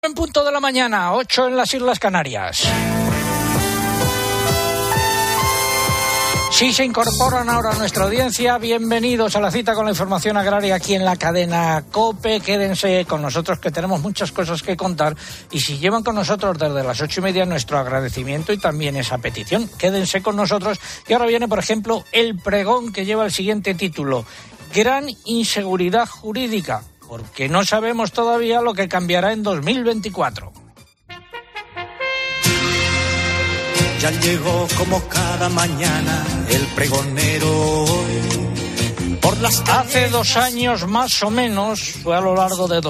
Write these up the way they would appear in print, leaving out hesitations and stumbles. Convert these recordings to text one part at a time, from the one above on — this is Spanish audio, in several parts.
En punto de la mañana, 8 en las Islas Canarias. Si se incorporan ahora a nuestra audiencia, bienvenidos a la cita con la información agraria aquí en la cadena COPE. Quédense con nosotros que tenemos muchas cosas que contar y si llevan con nosotros desde las 8:30 nuestro agradecimiento y también esa petición. Quédense con nosotros y ahora viene, por ejemplo, el pregón que lleva el siguiente título: Gran inseguridad jurídica, porque no sabemos todavía lo que cambiará en 2024. Ya llegó como cada mañana el pregonero. Hace 2 años más o menos, fue a lo largo de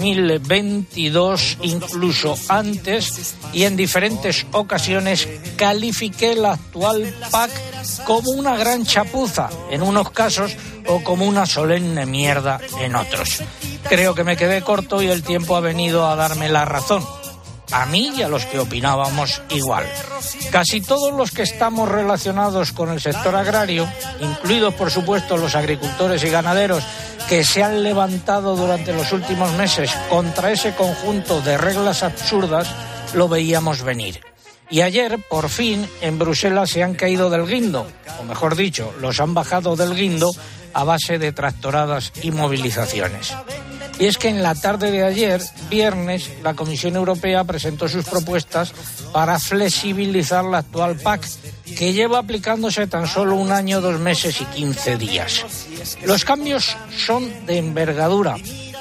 2022, incluso antes, y en diferentes ocasiones, califiqué la actual PAC como una gran chapuza en unos casos o como una solemne mierda en otros. Creo que me quedé corto y el tiempo ha venido a darme la razón. A mí y a los que opinábamos igual. Casi todos los que estamos relacionados con el sector agrario, incluidos por supuesto los agricultores y ganaderos que se han levantado durante los últimos meses contra ese conjunto de reglas absurdas, lo veíamos venir. Y ayer, por fin, en Bruselas se han caído del guindo, o mejor dicho, los han bajado del guindo a base de tractoradas y movilizaciones. Y es que en la tarde de ayer, viernes, la Comisión Europea presentó sus propuestas para flexibilizar la actual PAC, que lleva aplicándose tan solo 1 año, 2 meses y 15 días. Los cambios son de envergadura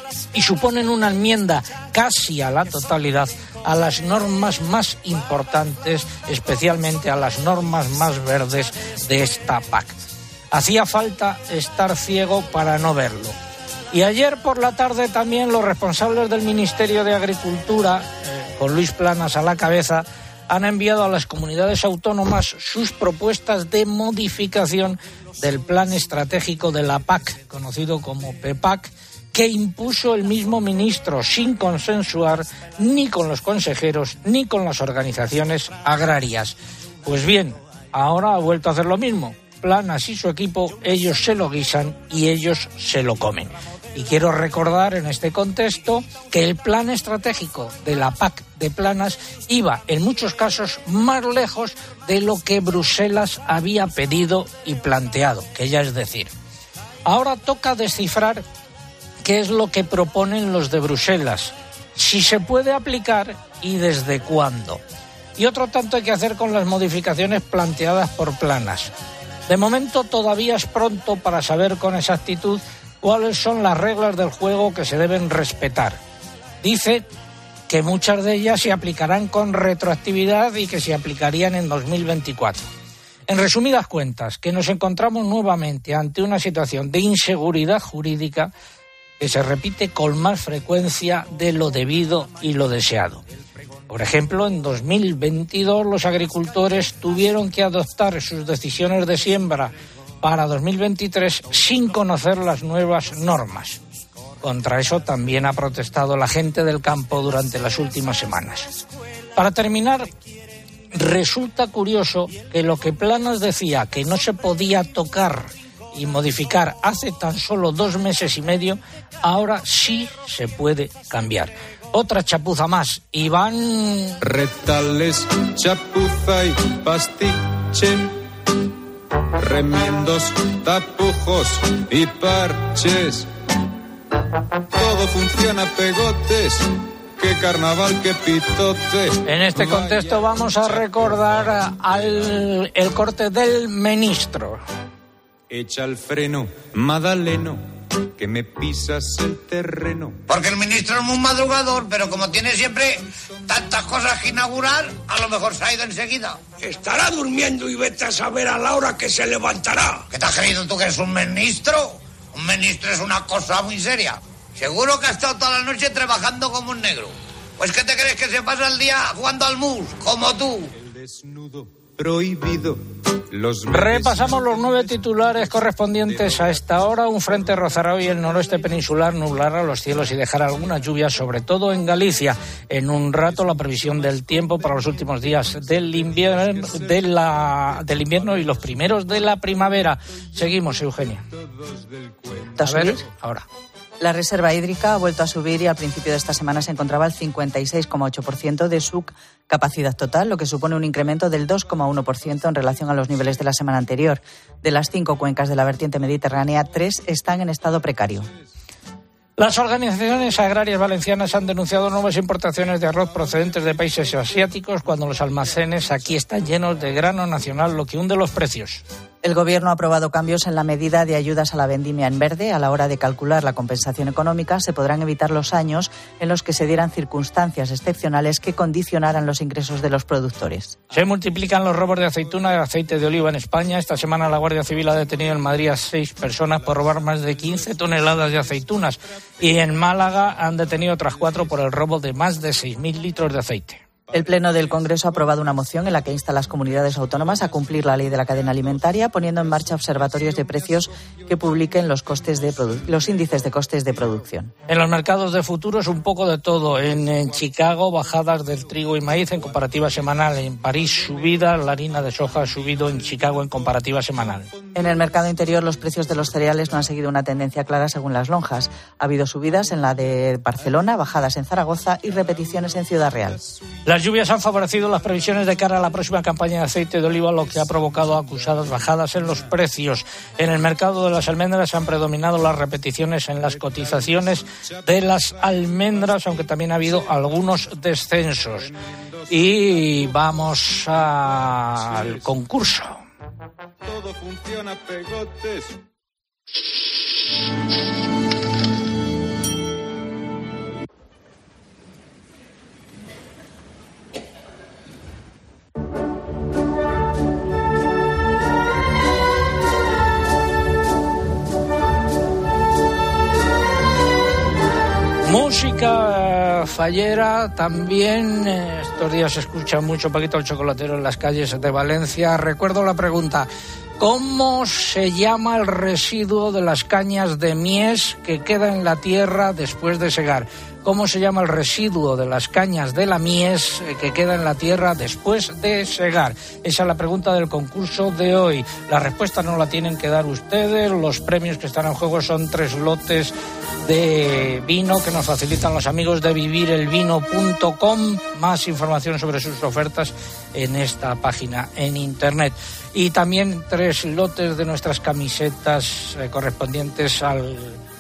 y suponen una enmienda casi a la totalidad a las normas más importantes, especialmente a las normas más verdes de esta PAC. Hacía falta estar ciego para no verlo. Y ayer por la tarde también los responsables del Ministerio de Agricultura, con Luis Planas a la cabeza, han enviado a las comunidades autónomas sus propuestas de modificación del plan estratégico de la PAC, conocido como PEPAC, que impuso el mismo ministro sin consensuar ni con los consejeros ni con las organizaciones agrarias. Pues bien, ahora ha vuelto a hacer lo mismo. Planas y su equipo, ellos se lo guisan y ellos se lo comen. Y quiero recordar en este contexto que el plan estratégico de la PAC de Planas iba en muchos casos más lejos de lo que Bruselas había pedido y planteado, que ya es decir. Ahora toca descifrar qué es lo que proponen los de Bruselas, si se puede aplicar y desde cuándo. Y otro tanto hay que hacer con las modificaciones planteadas por Planas. De momento todavía es pronto para saber con exactitud cuáles son las reglas del juego que se deben respetar. Dice que muchas de ellas se aplicarán con retroactividad y que se aplicarían en 2024. En resumidas cuentas, que nos encontramos nuevamente ante una situación de inseguridad jurídica que se repite con más frecuencia de lo debido y lo deseado. Por ejemplo, en 2022 los agricultores tuvieron que adoptar sus decisiones de siembra para 2023 sin conocer las nuevas normas. Contra eso también ha protestado la gente del campo durante las últimas semanas. Para terminar, resulta curioso que lo que Planas decía que no se podía tocar y modificar hace tan solo 2 meses y medio, ahora sí se puede cambiar. Otra chapuza más, Iván. Retales, chapuza y pastiche, remiendos, tapujos y parches. Todo funciona, pegotes. ¡Qué carnaval, qué pitote! En este contexto vamos a recordar el corte del ministro. Echa el freno, Madaleno, que me pisas el terreno. Porque el ministro es muy madrugador, pero como tiene siempre tantas cosas que inaugurar, a lo mejor se ha ido enseguida. Estará durmiendo y vete a saber a la hora que se levantará. ¿Qué te has creído tú que eres un ministro? Un ministro es una cosa muy seria. Seguro que ha estado toda la noche trabajando como un negro. Pues ¿qué te crees que se pasa el día jugando al mus, como tú? El desnudo prohibido. Repasamos los 9 titulares correspondientes a esta hora. Un frente rozará hoy el noroeste peninsular, nublará los cielos y dejará algunas lluvias, sobre todo en Galicia. En un rato la previsión del tiempo para los últimos días del invierno, del invierno y los primeros de la primavera. Seguimos, Eugenia. A ver, ahora. La reserva hídrica ha vuelto a subir y al principio de esta semana se encontraba al 56,8% de su capacidad total, lo que supone un incremento del 2,1% en relación a los niveles de la semana anterior. De las 5 cuencas de la vertiente mediterránea, 3 están en estado precario. Las organizaciones agrarias valencianas han denunciado nuevas importaciones de arroz procedentes de países asiáticos cuando los almacenes aquí están llenos de grano nacional, lo que hunde los precios. El Gobierno ha aprobado cambios en la medida de ayudas a la vendimia en verde. A la hora de calcular la compensación económica, se podrán evitar los años en los que se dieran circunstancias excepcionales que condicionaran los ingresos de los productores. Se multiplican los robos de aceituna y aceite de oliva en España. Esta semana la Guardia Civil ha detenido en Madrid a 6 personas por robar más de 15 toneladas de aceitunas. Y en Málaga han detenido otras 4 por el robo de más de 6.000 litros de aceite. El Pleno del Congreso ha aprobado una moción en la que insta a las comunidades autónomas a cumplir la ley de la cadena alimentaria, poniendo en marcha observatorios de precios que publiquen los índices de costes de producción. En los mercados de futuros un poco de todo. En Chicago, bajadas del trigo y maíz en comparativa semanal. En París, subida. La harina de soja ha subido en Chicago en comparativa semanal. En el mercado interior, los precios de los cereales no han seguido una tendencia clara según las lonjas. Ha habido subidas en la de Barcelona, bajadas en Zaragoza y repeticiones en Ciudad Real. Las lluvias han favorecido las previsiones de cara a la próxima campaña de aceite de oliva, lo que ha provocado acusadas bajadas en los precios. En el mercado de las almendras han predominado las repeticiones en las cotizaciones de las almendras, aunque también ha habido algunos descensos. Y vamos al concurso. Todo funciona, pegotes. Música fallera también. Estos días se escucha mucho Paquito el Chocolatero en las calles de Valencia. Recuerdo la pregunta: ¿cómo se llama el residuo de las cañas de mies que queda en la tierra después de segar? ¿Cómo se llama el residuo de las cañas de la mies que queda en la tierra después de segar? Esa es la pregunta del concurso de hoy. La respuesta no la tienen que dar ustedes. Los premios que están en juego son 3 lotes de vino que nos facilitan los amigos de vivirelvino.com. Más información sobre sus ofertas en esta página en internet. Y también 3 lotes de nuestras camisetas correspondientes al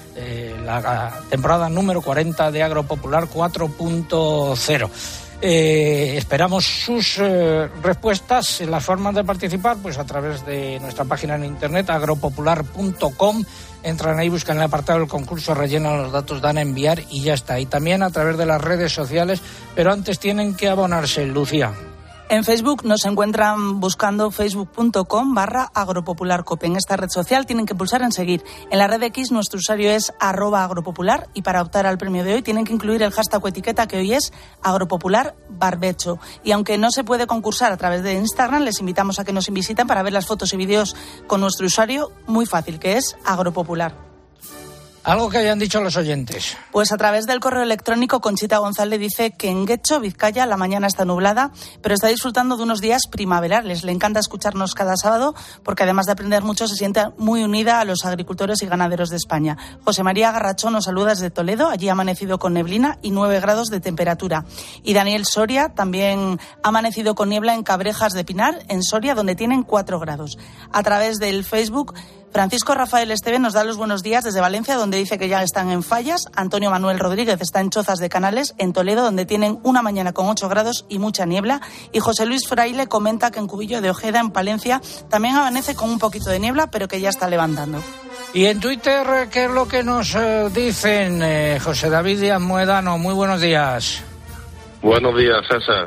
la temporada número 40 de Agropopular 4.0. Esperamos sus respuestas. Las formas de participar, pues a través de nuestra página en internet agropopular.com. Entran ahí, buscan el apartado del concurso, rellenan los datos, dan a enviar y ya está. Y también a través de las redes sociales, pero antes tienen que abonarse, Lucía. En Facebook nos encuentran buscando facebook.com/agropopularcope. En esta red social tienen que pulsar en seguir. En la red X nuestro usuario es @agropopular y para optar al premio de hoy tienen que incluir el hashtag o etiqueta que hoy es agropopularbarbecho. Y aunque no se puede concursar a través de Instagram, les invitamos a que nos visiten para ver las fotos y vídeos con nuestro usuario muy fácil, que es agropopular. Algo que hayan dicho los oyentes. Pues a través del correo electrónico, Conchita González dice que en Guecho, Vizcaya, la mañana está nublada, pero está disfrutando de unos días primaverales. Le encanta escucharnos cada sábado porque además de aprender mucho se siente muy unida a los agricultores y ganaderos de España. José María Garrachón nos saluda desde Toledo, allí ha amanecido con neblina y 9 grados de temperatura. Y Daniel Soria también ha amanecido con niebla en Cabrejas de Pinar, en Soria, donde tienen 4 grados. A través del Facebook, Francisco Rafael Esteve nos da los buenos días desde Valencia, donde dice que ya están en Fallas. Antonio Manuel Rodríguez está en Chozas de Canales, en Toledo, donde tienen una mañana con 8 grados y mucha niebla. Y José Luis Fraile comenta que en Cubillo de Ojeda, en Palencia, también amanece con un poquito de niebla, pero que ya está levantando. Y en Twitter, ¿qué es lo que nos dicen? José David Díaz Muedano, muy buenos días. Buenos días, César.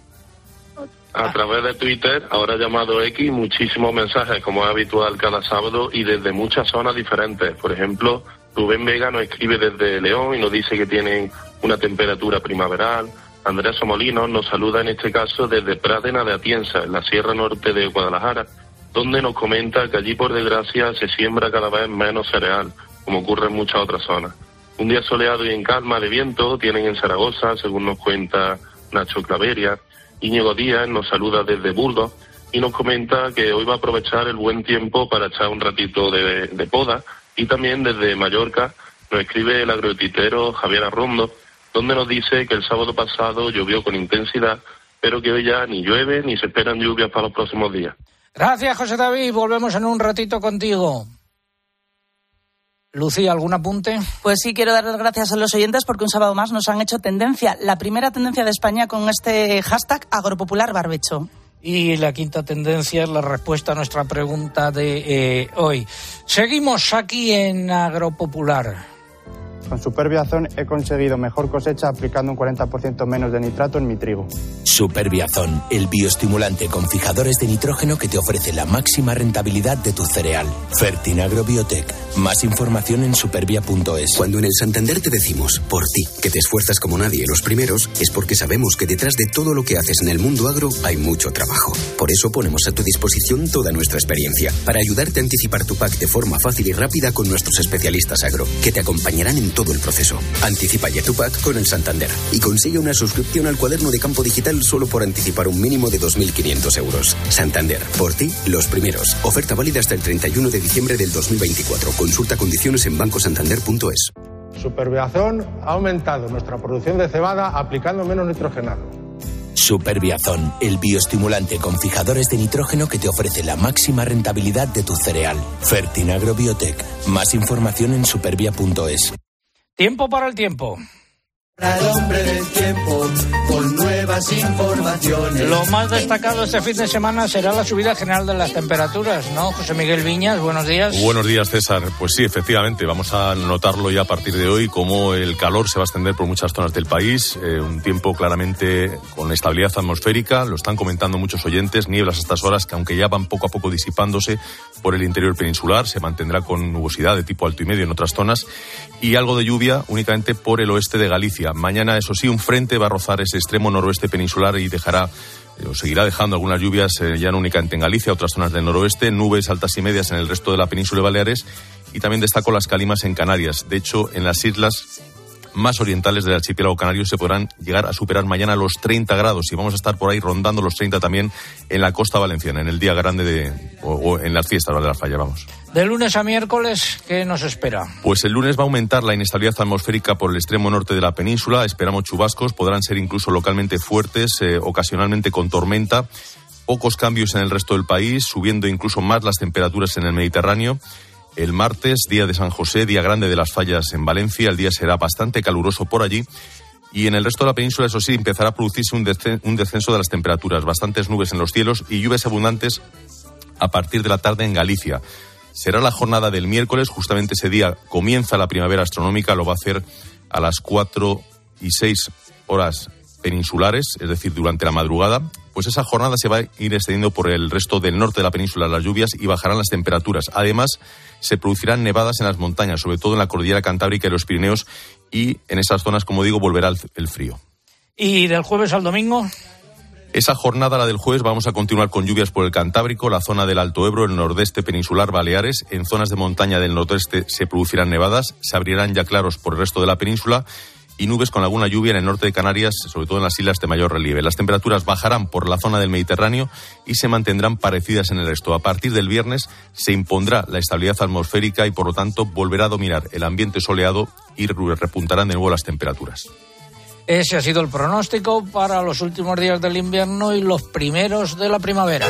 A través de Twitter, ahora llamado X, muchísimos mensajes, como es habitual cada sábado, y desde muchas zonas diferentes. Por ejemplo, Rubén Vega nos escribe desde León y nos dice que tienen una temperatura primaveral. Andrés Somolinos nos saluda en este caso desde Pradena de Atienza, en la Sierra Norte de Guadalajara, donde nos comenta que allí, por desgracia, se siembra cada vez menos cereal, como ocurre en muchas otras zonas. Un día soleado y en calma de viento tienen en Zaragoza, según nos cuenta Nacho Claveria. Íñigo Díaz nos saluda desde Burgos y nos comenta que hoy va a aprovechar el buen tiempo para echar un ratito de poda. Y también desde Mallorca Nos escribe el agrotuitero Javier Arrondo, donde nos dice que el sábado pasado llovió con intensidad, pero que hoy ya ni llueve ni se esperan lluvias para los próximos días. Gracias, José David. Volvemos en un ratito contigo. Lucía, ¿algún apunte? Pues sí, quiero dar las gracias a los oyentes porque un sábado más nos han hecho tendencia. La primera tendencia de España con este hashtag Agropopular Barbecho. Y la quinta tendencia es la respuesta a nuestra pregunta de hoy. Seguimos aquí en Agropopular. Con Superbiazón he conseguido mejor cosecha aplicando un 40% menos de nitrato en mi trigo. Superbiazón, el bioestimulante con fijadores de nitrógeno que te ofrece la máxima rentabilidad de tu cereal. Fertinagro Biotech. Más información en superbia.es. Cuando en el Santander te decimos, por ti, que te esfuerzas como nadie los primeros, es porque sabemos que detrás de todo lo que haces en el mundo agro hay mucho trabajo. Por eso ponemos a tu disposición toda nuestra experiencia, para ayudarte a anticipar tu pack de forma fácil y rápida con nuestros especialistas agro, que te acompañarán en todo el proceso. Anticipa ya tu pack con el Santander y consigue una suscripción al cuaderno de campo digital solo por anticipar un mínimo de 2.500 euros. Santander, por ti, los primeros. Oferta válida hasta el 31 de diciembre del 2024. Consulta condiciones en bancosantander.es. Superbiazón ha aumentado nuestra producción de cebada aplicando menos nitrogenado. Superbiazón, el bioestimulante con fijadores de nitrógeno que te ofrece la máxima rentabilidad de tu cereal. Fertinagro Biotech. Más información en superbia.es. Tiempo para el tiempo. Al hombre del tiempo, con nuevas informaciones. Lo más destacado este fin de semana será la subida general de las temperaturas, ¿no? José Miguel Viñas, buenos días. Buenos días, César. Pues sí, efectivamente, vamos a notarlo ya a partir de hoy, como el calor se va a extender por muchas zonas del país, un tiempo claramente con estabilidad atmosférica, lo están comentando muchos oyentes, nieblas a estas horas que aunque ya van poco a poco disipándose por el interior peninsular, se mantendrá con nubosidad de tipo alto y medio en otras zonas y algo de lluvia únicamente por el oeste de Galicia. Mañana, eso sí, un frente va a rozar ese extremo noroeste peninsular y seguirá dejando algunas lluvias ya no únicamente en Galicia, otras zonas del noroeste, nubes altas y medias en el resto de la península de Baleares y también destaco las calimas en Canarias. De hecho, en las islas más orientales del archipiélago canario se podrán llegar a superar mañana los 30 grados y vamos a estar por ahí rondando los 30 también en la costa valenciana, en el día grande o en las fiestas de la falla, vamos. De lunes a miércoles, ¿qué nos espera? Pues el lunes va a aumentar la inestabilidad atmosférica por el extremo norte de la península, esperamos chubascos, podrán ser incluso localmente fuertes, ocasionalmente con tormenta, pocos cambios en el resto del país, subiendo incluso más las temperaturas en el Mediterráneo. El martes, día de San José, día grande de las fallas en Valencia, el día será bastante caluroso por allí y en el resto de la península, eso sí, empezará a producirse un descenso de las temperaturas, bastantes nubes en los cielos y lluvias abundantes a partir de la tarde en Galicia. Será la jornada del miércoles, justamente ese día comienza la primavera astronómica, lo va a hacer a las 4:06 horas peninsulares, es decir, durante la madrugada. Pues esa jornada se va a ir extendiendo por el resto del norte de la península las lluvias y bajarán las temperaturas. Además, se producirán nevadas en las montañas, sobre todo en la cordillera Cantábrica y los Pirineos, y en esas zonas, como digo, volverá el frío. ¿Y del jueves al domingo? Esa jornada, la del jueves, vamos a continuar con lluvias por el Cantábrico, la zona del Alto Ebro, el nordeste peninsular, Baleares. En zonas de montaña del nordeste se producirán nevadas, se abrirán ya claros por el resto de la península y nubes con alguna lluvia en el norte de Canarias, sobre todo en las islas de mayor relieve. Las temperaturas bajarán por la zona del Mediterráneo y se mantendrán parecidas en el resto. A partir del viernes se impondrá la estabilidad atmosférica y, por lo tanto, volverá a dominar el ambiente soleado y repuntarán de nuevo las temperaturas. Ese ha sido el pronóstico para los últimos días del invierno y los primeros de la primavera.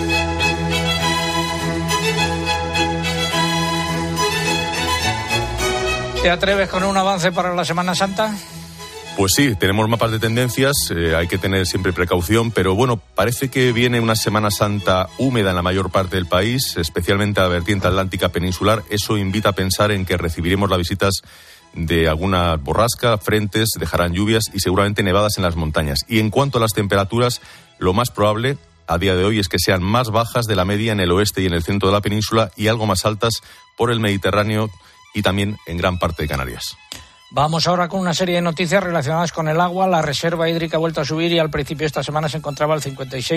¿Te atreves con un avance para la Semana Santa? Pues sí, tenemos mapas de tendencias, hay que tener siempre precaución, pero bueno, parece que viene una Semana Santa húmeda en la mayor parte del país, especialmente a la vertiente atlántica peninsular. Eso invita a pensar en que recibiremos las visitas de alguna borrasca, frentes, dejarán lluvias y seguramente nevadas en las montañas. Y en cuanto a las temperaturas, lo más probable a día de hoy es que sean más bajas de la media en el oeste y en el centro de la península y algo más altas por el Mediterráneo y también en gran parte de Canarias. Vamos ahora con una serie de noticias relacionadas con el agua. La reserva hídrica ha vuelto a subir y al principio de esta semana se encontraba al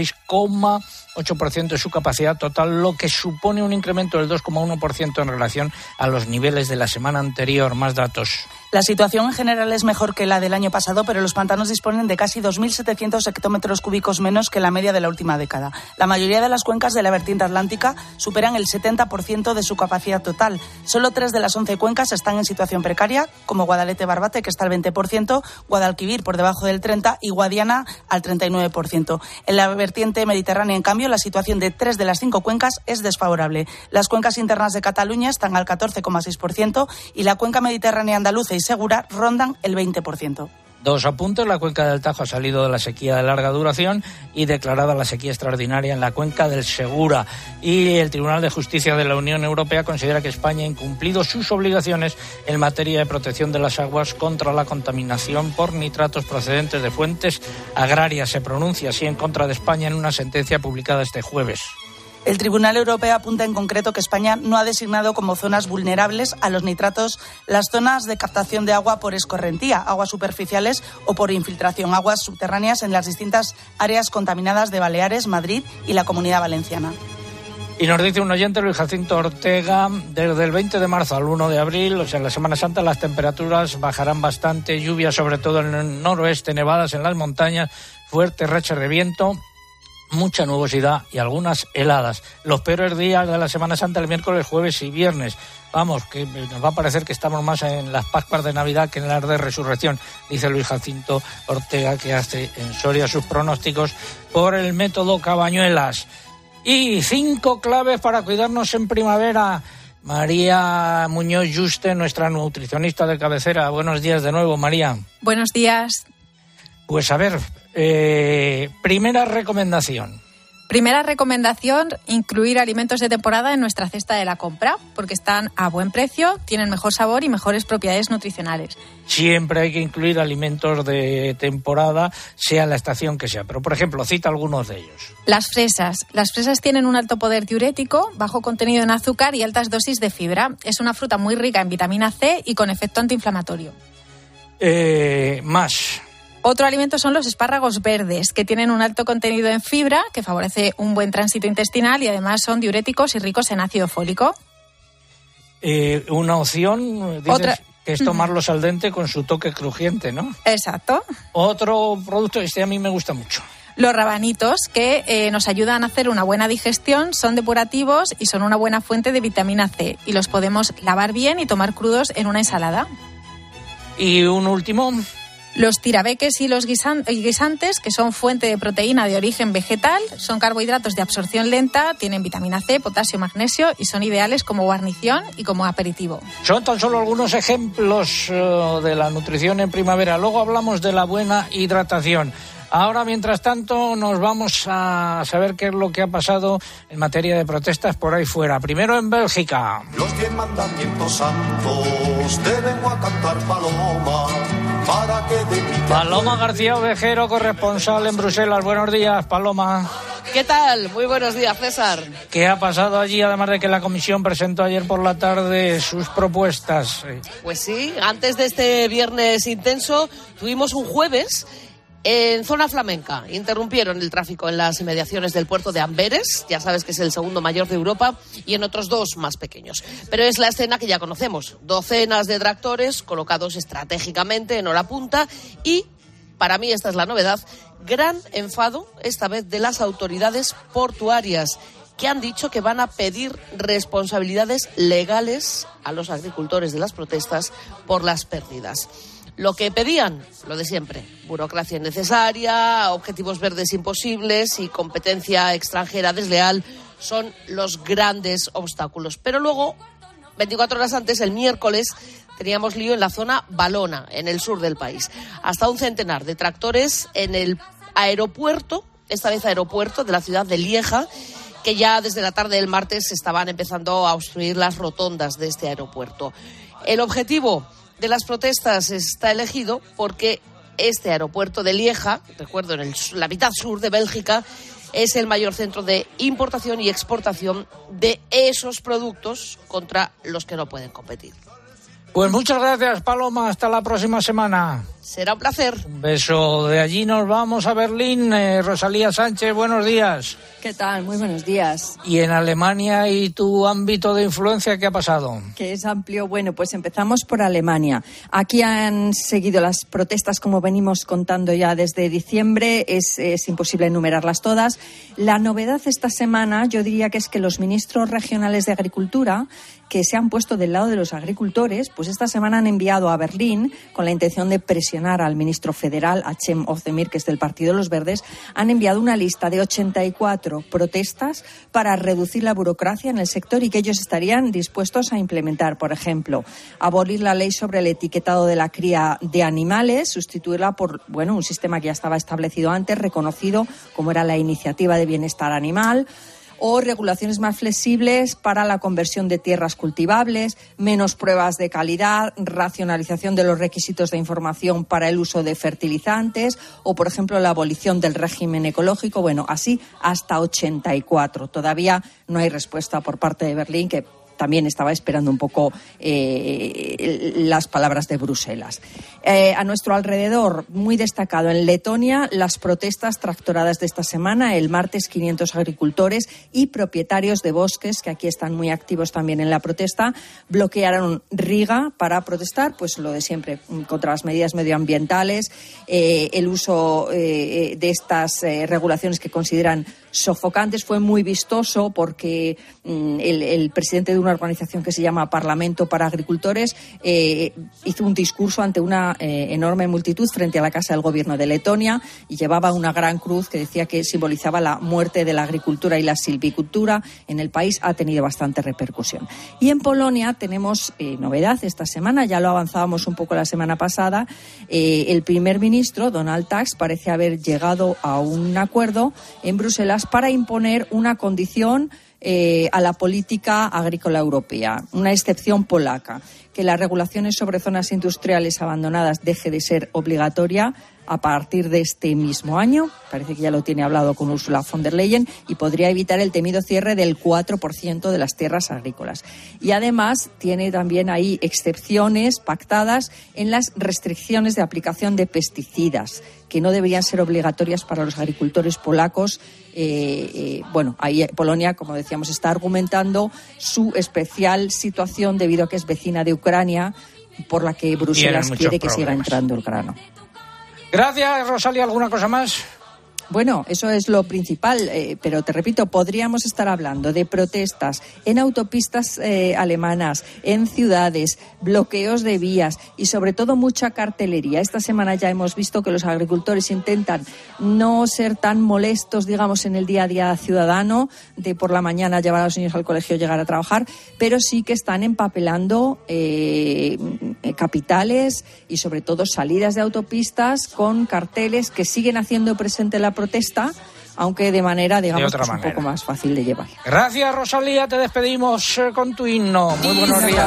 56,8% de su capacidad total, lo que supone un incremento del 2,1% en relación a los niveles de la semana anterior. Más datos. La situación en general es mejor que la del año pasado, pero los pantanos disponen de casi 2.700 hectómetros cúbicos menos que la media de la última década. La mayoría de las cuencas de la vertiente atlántica superan el 70% de su capacidad total. Solo 3 de las 11 cuencas están en situación precaria, como Guadalete-Barbate, que está al 20%, Guadalquivir por debajo del 30% y Guadiana al 39%. En la vertiente mediterránea, en cambio, la situación de 3 de las 5 cuencas es desfavorable. Las cuencas internas de Cataluña están al 14,6% y la cuenca mediterránea andaluza y Segura rondan el 20%. Dos apuntes. La cuenca del Tajo ha salido de la sequía de larga duración y declarada la sequía extraordinaria en la cuenca del Segura. Y el Tribunal de Justicia de la Unión Europea considera que España ha incumplido sus obligaciones en materia de protección de las aguas contra la contaminación por nitratos procedentes de fuentes agrarias. Se pronuncia así en contra de España en una sentencia publicada este jueves. El Tribunal Europeo apunta en concreto que España no ha designado como zonas vulnerables a los nitratos las zonas de captación de agua por escorrentía, aguas superficiales o por infiltración, aguas subterráneas en las distintas áreas contaminadas de Baleares, Madrid y la Comunidad Valenciana. Y nos dice un oyente, Luis Jacinto Ortega, desde el 20 de marzo al 1 de abril, o sea, en la Semana Santa, las temperaturas bajarán bastante, lluvias sobre todo en el noroeste, nevadas en las montañas, fuertes rachas de viento, mucha nubosidad y algunas heladas. Los peores días de la Semana Santa, el miércoles, jueves y viernes. Vamos, que nos va a parecer que estamos más en las Pascuas de Navidad que en las de Resurrección, dice Luis Jacinto Ortega, que hace en Soria sus pronósticos por el método Cabañuelas. Y 5 claves para cuidarnos en primavera. María Muñoz Yuste, nuestra nutricionista de cabecera. Buenos días de nuevo, María. Buenos días. Pues a ver, primera recomendación. Primera recomendación, incluir alimentos de temporada en nuestra cesta de la compra, porque están a buen precio, tienen mejor sabor y mejores propiedades nutricionales. Siempre hay que incluir alimentos de temporada, sea la estación que sea. Pero, por ejemplo, cita algunos de ellos. Las fresas. Las fresas tienen un alto poder diurético, bajo contenido en azúcar y altas dosis de fibra. Es una fruta muy rica en vitamina C y con efecto antiinflamatorio. Más. Otro alimento son los espárragos verdes, que tienen un alto contenido en fibra, que favorece un buen tránsito intestinal y además son diuréticos y ricos en ácido fólico. Una opción, dices, que es tomarlos al dente con su toque crujiente, ¿no? Exacto. Otro producto, a mí me gusta mucho. Los rabanitos, que nos ayudan a hacer una buena digestión, son depurativos y son una buena fuente de vitamina C. Y los podemos lavar bien y tomar crudos en una ensalada. Y un último. Los tirabeques y los guisantes, que son fuente de proteína de origen vegetal, son carbohidratos de absorción lenta, tienen vitamina C, potasio, magnesio y son ideales como guarnición y como aperitivo. Son tan solo algunos ejemplos de la nutrición en primavera. Luego hablamos de la buena hidratación. Ahora, mientras tanto, nos vamos a saber qué es lo que ha pasado en materia de protestas por ahí fuera. Primero en Bélgica. Los 10 mandamientos santos te vengo a cantar, Paloma, para que de ti... Paloma García Ovejero, corresponsal en Bruselas. Buenos días, Paloma. ¿Qué tal? Muy buenos días, César. ¿Qué ha pasado allí, además de que la Comisión presentó ayer por la tarde sus propuestas? Pues sí, antes de este viernes intenso, tuvimos un jueves... En zona flamenca interrumpieron el tráfico en las inmediaciones del puerto de Amberes, ya sabes que es el segundo mayor de Europa, y en otros 2 más pequeños. Pero es la escena que ya conocemos, docenas de tractores colocados estratégicamente en hora punta y, para mí esta es la novedad, gran enfado esta vez de las autoridades portuarias, que han dicho que van a pedir responsabilidades legales a los agricultores de las protestas por las pérdidas. Lo que pedían, lo de siempre, burocracia innecesaria, objetivos verdes imposibles y competencia extranjera desleal son los grandes obstáculos. Pero luego, 24 horas antes, el miércoles, teníamos lío en la zona valona, en el sur del país. Hasta un centenar de tractores en el aeropuerto, esta vez aeropuerto de la ciudad de Lieja, que ya desde la tarde del martes estaban empezando a obstruir las rotondas de este aeropuerto. El objetivo de las protestas está elegido porque este aeropuerto de Lieja, recuerdo, en la mitad sur de Bélgica, es el mayor centro de importación y exportación de esos productos contra los que no pueden competir. Pues muchas gracias, Paloma. Hasta la próxima semana. Será un placer. Un beso. De allí nos vamos a Berlín. Rosalía Sánchez, buenos días. ¿Qué tal? Muy buenos días. ¿Y en Alemania y tu ámbito de influencia qué ha pasado? Que es amplio. Bueno, pues empezamos por Alemania. Aquí han seguido las protestas, como venimos contando ya desde diciembre. Es imposible enumerarlas todas. La novedad esta semana, yo diría que es que los ministros regionales de Agricultura, que se han puesto del lado de los agricultores, pues esta semana han enviado a Berlín, con la intención de presionar al ministro federal, a Cem Özdemir, que es del Partido de los Verdes, han enviado una lista de 84 protestas para reducir la burocracia en el sector y que ellos estarían dispuestos a implementar. Por ejemplo, abolir la ley sobre el etiquetado de la cría de animales, sustituirla por un sistema que ya estaba establecido antes, reconocido como era la Iniciativa de Bienestar Animal, o regulaciones más flexibles para la conversión de tierras cultivables, menos pruebas de calidad, racionalización de los requisitos de información para el uso de fertilizantes o, por ejemplo, la abolición del régimen ecológico. Bueno, así hasta 84. Todavía no hay respuesta por parte de Berlín, que también estaba esperando un poco las palabras de Bruselas. A nuestro alrededor, muy destacado en Letonia, las protestas tractoradas de esta semana. El martes, 500 agricultores y propietarios de bosques, que aquí están muy activos también en la protesta, bloquearon Riga para protestar, pues lo de siempre, contra las medidas medioambientales, el uso de estas regulaciones que consideran sofocantes. Fue muy vistoso porque el presidente de una organización que se llama Parlamento para Agricultores hizo un discurso ante una enorme multitud frente a la Casa del Gobierno de Letonia y llevaba una gran cruz que decía que simbolizaba la muerte de la agricultura y la silvicultura en el país. Ha tenido bastante repercusión. Y en Polonia tenemos novedad esta semana, ya lo avanzábamos un poco la semana pasada. El primer ministro, Donald Tusk, parece haber llegado a un acuerdo en Bruselas para imponer una condición a la política agrícola europea, una excepción polaca, que las regulaciones sobre zonas industriales abandonadas deje de ser obligatoria a partir de este mismo año. Parece que ya lo tiene hablado con Ursula von der Leyen y podría evitar el temido cierre del 4% de las tierras agrícolas. Y además tiene también ahí excepciones pactadas en las restricciones de aplicación de pesticidas, que no deberían ser obligatorias para los agricultores polacos. Ahí Polonia, como decíamos, está argumentando su especial situación debido a que es vecina de Ucrania, por la que Bruselas quiere que siga entrando el grano. Gracias, Rosalía. ¿Alguna cosa más? Bueno, eso es lo principal, pero te repito, podríamos estar hablando de protestas en autopistas alemanas, en ciudades, bloqueos de vías y sobre todo mucha cartelería. Esta semana ya hemos visto que los agricultores intentan no ser tan molestos, digamos, en el día a día ciudadano, de por la mañana llevar a los niños al colegio, llegar a trabajar, pero sí que están empapelando capitales y sobre todo salidas de autopistas con carteles que siguen haciendo presente la protesta, aunque de manera, digamos, pues un poco más fácil de llevar. Gracias, Rosalía. Te despedimos con tu himno. Muy buenos días.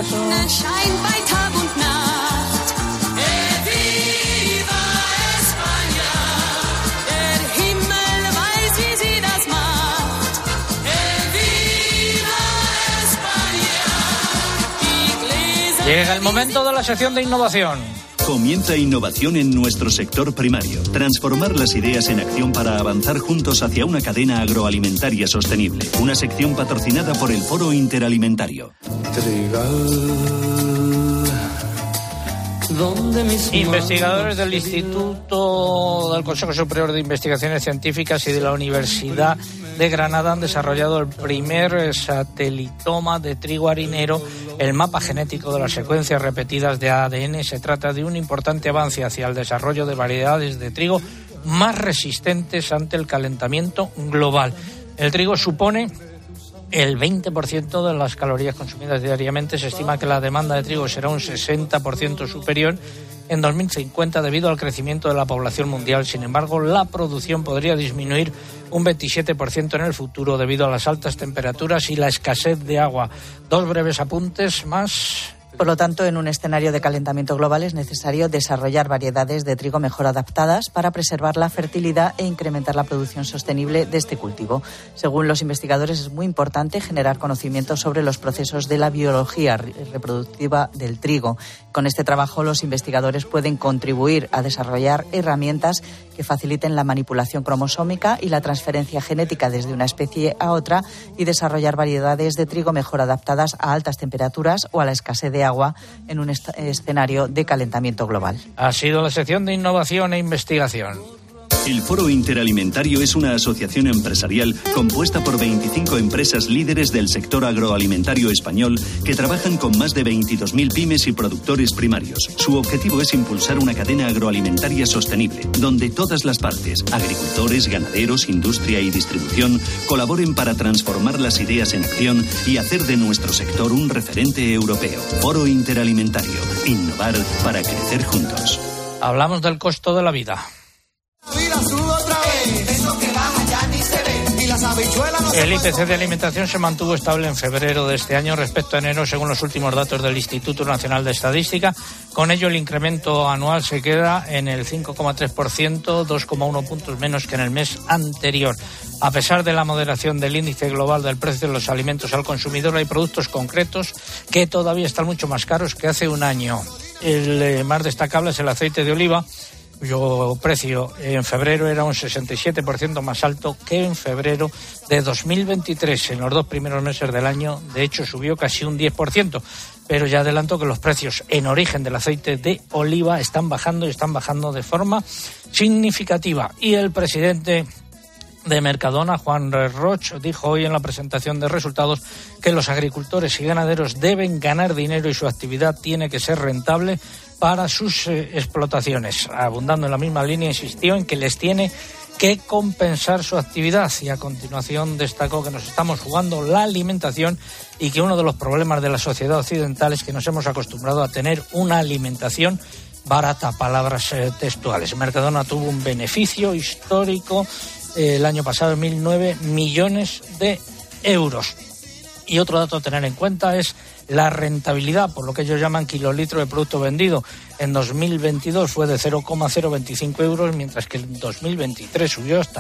Llega el momento de la sección de innovación. Comienza innovación en nuestro sector primario. Transformar las ideas en acción para avanzar juntos hacia una cadena agroalimentaria sostenible. Una sección patrocinada por el Foro Interalimentario. Investigadores del Instituto del Consejo Superior de Investigaciones Científicas y de la Universidad de Granada han desarrollado el primer satelitoma de trigo harinero, el mapa genético de las secuencias repetidas de ADN. Se trata de un importante avance hacia el desarrollo de variedades de trigo más resistentes ante el calentamiento global. El trigo supone el 20% de las calorías consumidas diariamente. Se estima que la demanda de trigo será un 60% superior en 2050 debido al crecimiento de la población mundial. Sin embargo, la producción podría disminuir un 27% en el futuro debido a las altas temperaturas y la escasez de agua. Dos breves apuntes más. Por lo tanto, en un escenario de calentamiento global es necesario desarrollar variedades de trigo mejor adaptadas para preservar la fertilidad e incrementar la producción sostenible de este cultivo. Según los investigadores, es muy importante generar conocimiento sobre los procesos de la biología reproductiva del trigo. Con este trabajo, los investigadores pueden contribuir a desarrollar herramientas que faciliten la manipulación cromosómica y la transferencia genética desde una especie a otra y desarrollar variedades de trigo mejor adaptadas a altas temperaturas o a la escasez de agua en un escenario de calentamiento global. Ha sido la sección de innovación e investigación. El Foro Interalimentario es una asociación empresarial compuesta por 25 empresas líderes del sector agroalimentario español que trabajan con más de 22.000 pymes y productores primarios. Su objetivo es impulsar una cadena agroalimentaria sostenible, donde todas las partes, agricultores, ganaderos, industria y distribución, colaboren para transformar las ideas en acción y hacer de nuestro sector un referente europeo. Foro Interalimentario. Innovar para crecer juntos. Hablamos del costo de la vida. El IPC de alimentación se mantuvo estable en febrero de este año respecto a enero, según los últimos datos del Instituto Nacional de Estadística. Con ello, el incremento anual se queda en el 5,3%, 2,1 puntos menos que en el mes anterior. A pesar de la moderación del índice global del precio de los alimentos al consumidor, hay productos concretos que todavía están mucho más caros que hace un año. El más destacable es el aceite de oliva, cuyo precio en febrero era un 67% más alto que en febrero de 2023. En los 2 primeros meses del año, de hecho, subió casi un 10%. Pero ya adelanto que los precios en origen del aceite de oliva están bajando y están bajando de forma significativa. Y el presidente de Mercadona, Juan Roig, dijo hoy en la presentación de resultados que los agricultores y ganaderos deben ganar dinero y su actividad tiene que ser rentable para sus explotaciones. Abundando en la misma línea, insistió en que les tiene que compensar su actividad y a continuación destacó que nos estamos jugando la alimentación y que uno de los problemas de la sociedad occidental es que nos hemos acostumbrado a tener una alimentación barata, palabras textuales. Mercadona tuvo un beneficio histórico el año pasado de 1.009 millones de euros. Y otro dato a tener en cuenta es la rentabilidad, por lo que ellos llaman kilolitro de producto vendido. En 2022 fue de 0,025 euros, mientras que en 2023 subió hasta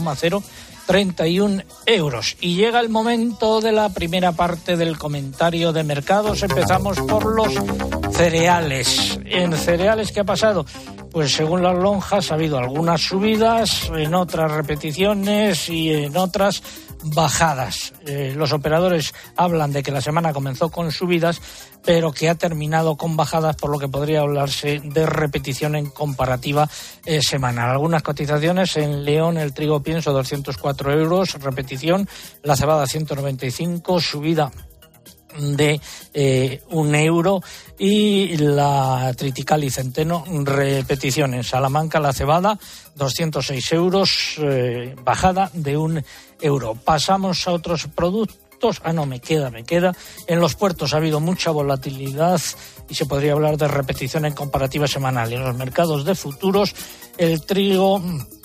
0,031 euros. Y llega el momento de la primera parte del comentario de mercados. Empezamos por los cereales. En cereales, ¿qué ha pasado? Pues según las lonjas ha habido algunas subidas, en otras repeticiones y en otras bajadas. Los operadores hablan de que la semana comenzó con subidas, pero que ha terminado con bajadas, por lo que podría hablarse de repetición en comparativa semanal. Algunas cotizaciones: en León el trigo pienso 204 euros, repetición; la cebada 195, subida de 1 euro, y la triticale y centeno, repetición. En Salamanca la cebada 206 euros, bajada de 1 euro. Pasamos a otros productos. Me queda. En los puertos ha habido mucha volatilidad y se podría hablar de repetición en comparativa semanal. En los mercados de futuros, el trigo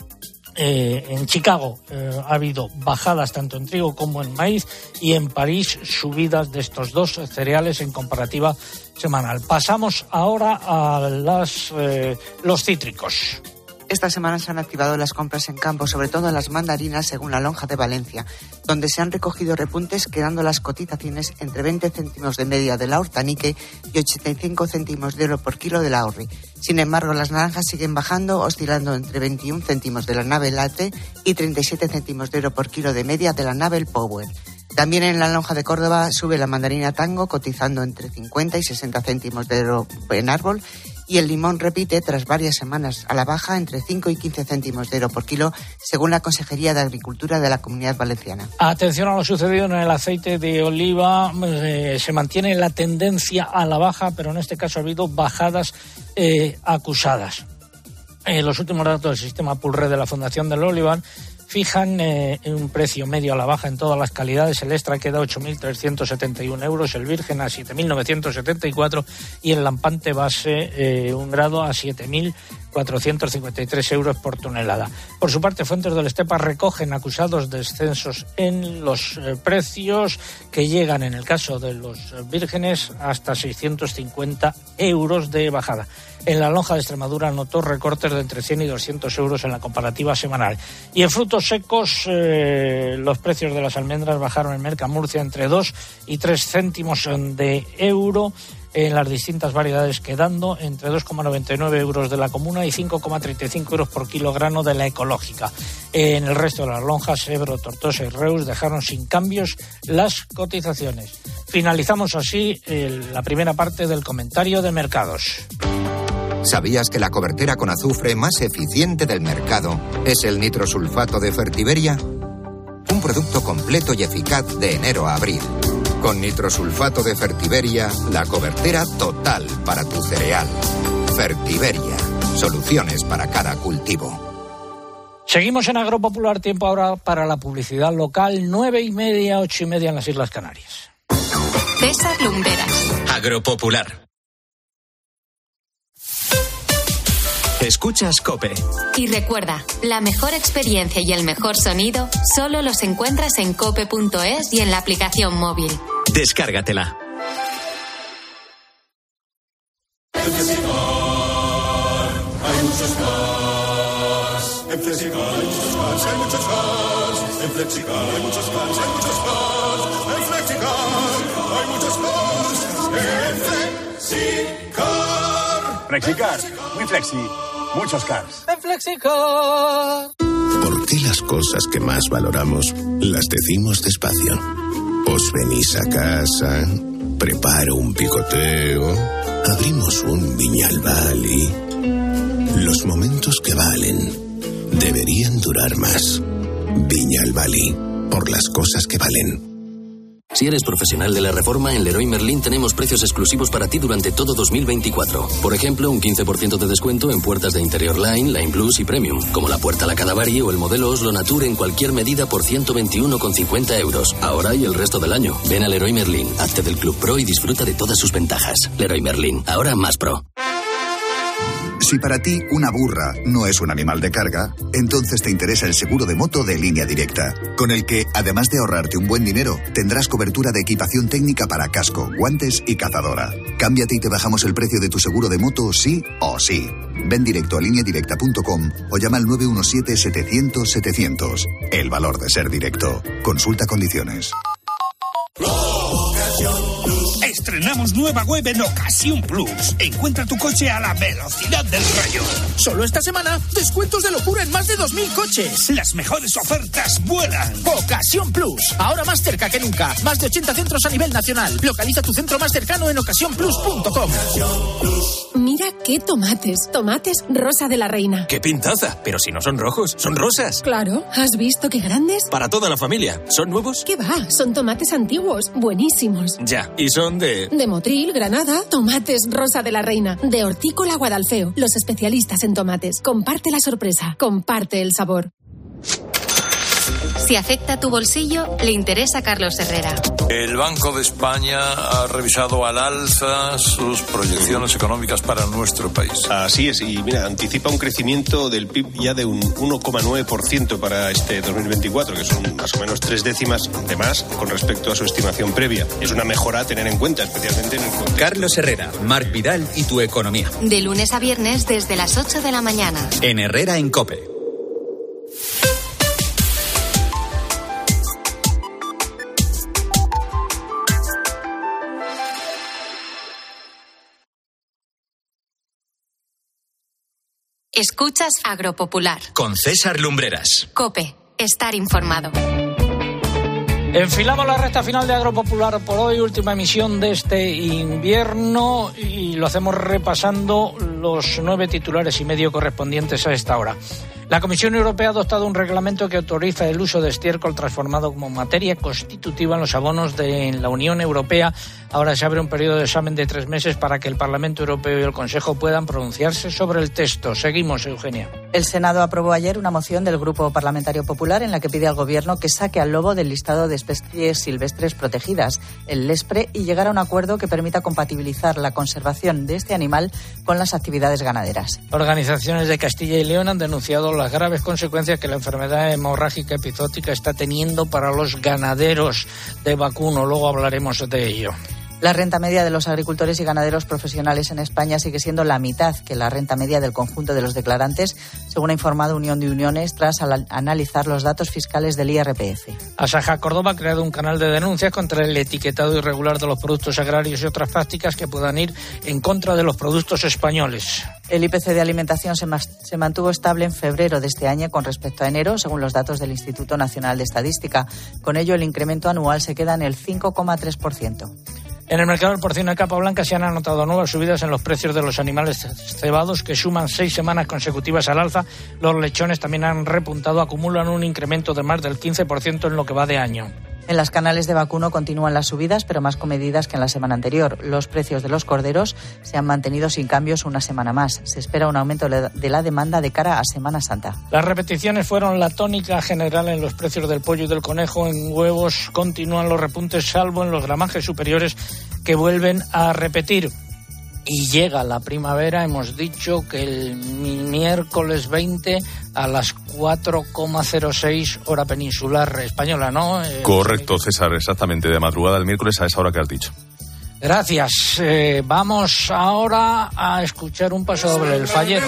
en Chicago ha habido bajadas tanto en trigo como en maíz, y en París subidas de estos dos cereales en comparativa semanal. Pasamos ahora a los cítricos. Esta semana se han activado las compras en campo, sobre todo en las mandarinas, según la lonja de Valencia, donde se han recogido repuntes, quedando las cotizaciones entre 20 céntimos de media de la hortanique y 85 céntimos de euro por kilo de la orri. Sin embargo, las naranjas siguen bajando, oscilando entre 21 céntimos de la nave Latte y 37 céntimos de euro por kilo de media de la nave Power. También en la lonja de Córdoba sube la mandarina Tango, cotizando entre 50 y 60 céntimos de euro en árbol, y el limón repite tras varias semanas a la baja entre 5 y 15 céntimos de euro por kilo, según la Consejería de Agricultura de la Comunidad Valenciana. Atención a lo sucedido en el aceite de oliva. Se mantiene la tendencia a la baja, pero en este caso ha habido bajadas acusadas. Los últimos datos del sistema Pulre de la Fundación del Olivar fijan un precio medio a la baja en todas las calidades. El extra queda a 8.371 euros, el virgen a 7.974 y el lampante base 1 grado a 7.000 453 euros por tonelada. Por su parte, fuentes del Estepa recogen acusados descensos en los precios que llegan, en el caso de los vírgenes, hasta 650 euros de bajada. En la lonja de Extremadura notó recortes de entre 100 y 200 euros en la comparativa semanal. Y en frutos secos, los precios de las almendras bajaron en Mercamurcia entre 2 y 3 céntimos de euro en las distintas variedades, quedando entre 2,99 euros de la comuna y 5,35 euros por kilogramo de la ecológica. En el resto de las lonjas, Ebro, Tortosa y Reus dejaron sin cambios las cotizaciones. Finalizamos así la primera parte del comentario de mercados. ¿Sabías que la cobertera con azufre más eficiente del mercado es el nitrosulfato de Fertiberia? Un producto completo y eficaz de enero a abril. Con nitrosulfato de Fertiberia, la cobertera total para tu cereal. Fertiberia, soluciones para cada cultivo. Seguimos en Agropopular, tiempo ahora para la publicidad local, 9:30, 8:30 en las Islas Canarias. César Lumberas. Agropopular. Escuchas COPE. Y recuerda, la mejor experiencia y el mejor sonido solo los encuentras en cope.es y en la aplicación móvil. Descárgatela. En Flexicar hay muchos cars. En Flexicar hay muchos cars, hay muchos cars. En Flexicar hay muchos cars, hay muchos cars. En Flexicar hay muchos cars. En Flexicar. Flexicar, muy flexi. Muchos cars. En Flexicar. ¿Por qué las cosas que más valoramos las decimos despacio? Os venís a casa, preparo un picoteo, abrimos un Viñalbal y... Los momentos que valen deberían durar más. Viñalbal, por las cosas que valen. Si eres profesional de la reforma, en Leroy Merlin tenemos precios exclusivos para ti durante todo 2024. Por ejemplo, un 15% de descuento en puertas de interior Line, Line Plus y Premium, como la puerta La Cadavari o el modelo Oslo Nature en cualquier medida por 121,50 euros. Ahora y el resto del año. Ven a Leroy Merlin, hazte del Club Pro y disfruta de todas sus ventajas. Leroy Merlin, ahora más pro. Si para ti una burra no es un animal de carga, entonces te interesa el seguro de moto de Línea Directa, con el que, además de ahorrarte un buen dinero, tendrás cobertura de equipación técnica para casco, guantes y cazadora. Cámbiate y te bajamos el precio de tu seguro de moto sí o sí. Ven directo a lineadirecta.com o llama al 917-700-700. El valor de ser directo. Consulta condiciones. Estrenamos nueva web en Ocasión Plus. Encuentra tu coche a la velocidad del rayo. Solo esta semana, descuentos de locura en más de 2.000 coches. Las mejores ofertas vuelan. Ocasión Plus. Ahora más cerca que nunca. Más de 80 centros a nivel nacional. Localiza tu centro más cercano en ocasiónplus.com. Mira qué tomates. Tomates Rosa de la Reina. ¡Qué pintaza! Pero si no son rojos, son rosas. Claro. ¿Has visto qué grandes? Para toda la familia. ¿Son nuevos? ¿Qué va? Son tomates antiguos. Buenísimos. Ya. ¿Y son de Motril, Granada? Tomates Rosa de la Reina. De Hortícola Guadalfeo. Los especialistas en tomates. Comparte la sorpresa. Comparte el sabor. Si afecta tu bolsillo, le interesa a Carlos Herrera. El Banco de España ha revisado al alza sus proyecciones económicas para nuestro país. Así es, y mira, anticipa un crecimiento del PIB ya de un 1,9% para este 2024, que son más o menos 3 décimas de más con respecto a su estimación previa. Es una mejora a tener en cuenta, especialmente en el contexto. Carlos Herrera, Marc Vidal y tu economía. De lunes a viernes desde las 8 de la mañana. En Herrera en COPE. Escuchas Agropopular. Con César Lumbreras. COPE. Estar informado. Enfilamos la recta final de Agropopular por hoy, última emisión de este invierno, y lo hacemos repasando los 9 titulares y medio correspondientes a esta hora. La Comisión Europea ha adoptado un reglamento que autoriza el uso de estiércol transformado como materia constitutiva en los abonos de la Unión Europea. Ahora se abre un periodo de examen de 3 meses para que el Parlamento Europeo y el Consejo puedan pronunciarse sobre el texto. Seguimos, Eugenia. El Senado aprobó ayer una moción del Grupo Parlamentario Popular en la que pide al Gobierno que saque al lobo del listado de especies silvestres protegidas, el LESPRE, y llegar a un acuerdo que permita compatibilizar la conservación de este animal con las actividades actividades ganaderas. Organizaciones de Castilla y León han denunciado las graves consecuencias que la enfermedad hemorrágica epizootica está teniendo para los ganaderos de vacuno. Luego hablaremos de ello. La renta media de los agricultores y ganaderos profesionales en España sigue siendo la mitad que la renta media del conjunto de los declarantes, según ha informado Unión de Uniones tras analizar los datos fiscales del IRPF. Asaja Córdoba ha creado un canal de denuncias contra el etiquetado irregular de los productos agrarios y otras prácticas que puedan ir en contra de los productos españoles. El IPC de alimentación se mantuvo estable en febrero de este año con respecto a enero, según los datos del Instituto Nacional de Estadística. Con ello, el incremento anual se queda en el 5,3%. En el mercado del porcino de capa blanca se han anotado nuevas subidas en los precios de los animales cebados que suman 6 semanas consecutivas al alza. Los lechones también han repuntado, acumulan un incremento de más del 15% en lo que va de año. En las canales de vacuno continúan las subidas, pero más comedidas que en la semana anterior. Los precios de los corderos se han mantenido sin cambios una semana más. Se espera un aumento de la demanda de cara a Semana Santa. Las repeticiones fueron la tónica general en los precios del pollo y del conejo. En huevos continúan los repuntes, salvo en los gramajes superiores que vuelven a repetir. Y llega la primavera, hemos dicho que el miércoles 20 a las 4,06 hora peninsular española, ¿no? Correcto, César, exactamente, de madrugada del miércoles a esa hora que has dicho. Gracias. Vamos ahora a escuchar un paso doble, el fallero.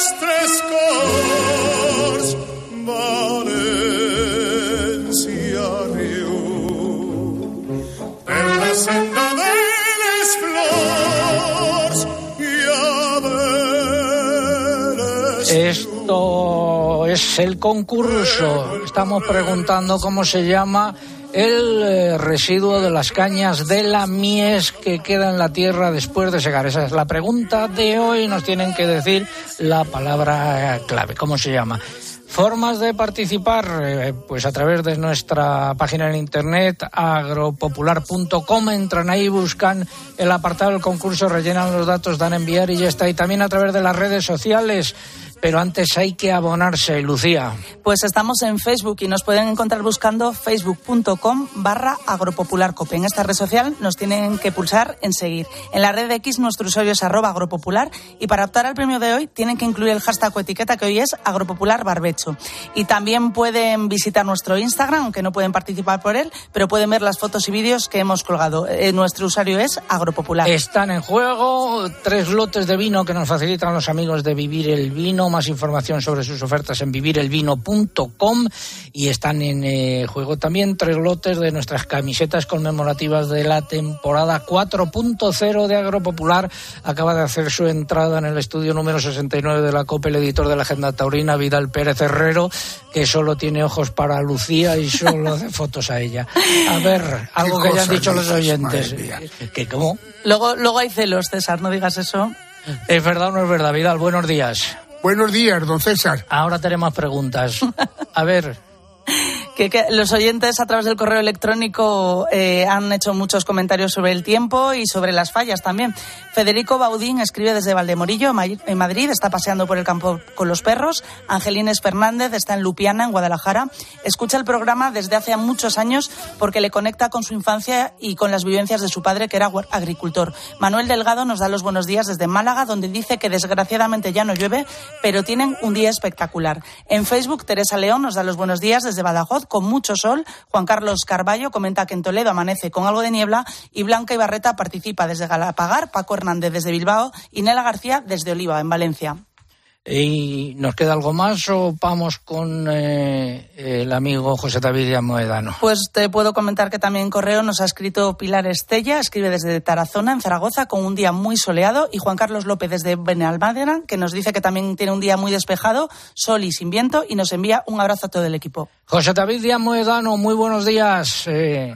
Esto es el concurso. Estamos preguntando cómo se llama el residuo de las cañas de la mies que queda en la tierra después de secar. Esa es la pregunta de hoy. Nos tienen que decir la palabra clave. ¿Cómo se llama? Formas de participar, pues a través de nuestra página en internet agropopular.com, entran ahí, buscan el apartado del concurso, rellenan los datos, dan a enviar y ya está. Y también a través de las redes sociales. Pero antes hay que abonarse, Lucía. Pues estamos en Facebook y nos pueden encontrar buscando facebook.com/agropopularcope. En esta red social nos tienen que pulsar en seguir. En la red de X nuestro usuario es @agropopular y para optar al premio de hoy tienen que incluir el hashtag o etiqueta que hoy es agropopularbarbecho. Y también pueden visitar nuestro Instagram, aunque no pueden participar por él, pero pueden ver las fotos y vídeos que hemos colgado. Nuestro usuario es agropopular. Están en juego 3 lotes de vino que nos facilitan los amigos de Vivir el Vino. Más información sobre sus ofertas en vivirelvino.com y están en juego también 3 lotes de nuestras camisetas conmemorativas de la temporada 4.0 de Agropopular. Acaba de hacer su entrada en el estudio número 69 de la COPE el editor de la Agenda Taurina, Vidal Pérez Herrero, que solo tiene ojos para Lucía y solo hace fotos a ella. A ver, algo que hayan dicho los oyentes. ¿Qué, cómo? Luego hay celos, César, no digas eso. ¿Es verdad o no es verdad, Vidal? Buenos días. Buenos días, don César. Ahora tenemos preguntas. A ver. Que los oyentes a través del correo electrónico han hecho muchos comentarios sobre el tiempo y sobre las fallas también. Federico Baudín escribe desde Valdemorillo, en Madrid, está paseando por el campo con los perros. Angelines Fernández está en Lupiana, en Guadalajara. Escucha el programa desde hace muchos años porque le conecta con su infancia y con las vivencias de su padre, que era agricultor. Manuel Delgado nos da los buenos días desde Málaga, donde dice que desgraciadamente ya no llueve, pero tienen un día espectacular. En Facebook, Teresa León nos da los buenos días desde Badajoz, con mucho sol. Juan Carlos Carballo comenta que en Toledo amanece con algo de niebla y Blanca Ibarreta participa desde Galapagar, Paco Hernández desde Bilbao y Nela García desde Oliva, en Valencia. ¿Y nos queda algo más o vamos con el amigo José David Moedano? Pues te puedo comentar que también en correo nos ha escrito Pilar Estella, escribe desde Tarazona, en Zaragoza, con un día muy soleado, y Juan Carlos López desde Benalmádena, que nos dice que también tiene un día muy despejado, sol y sin viento, y nos envía un abrazo a todo el equipo. José David Moedano, muy buenos días.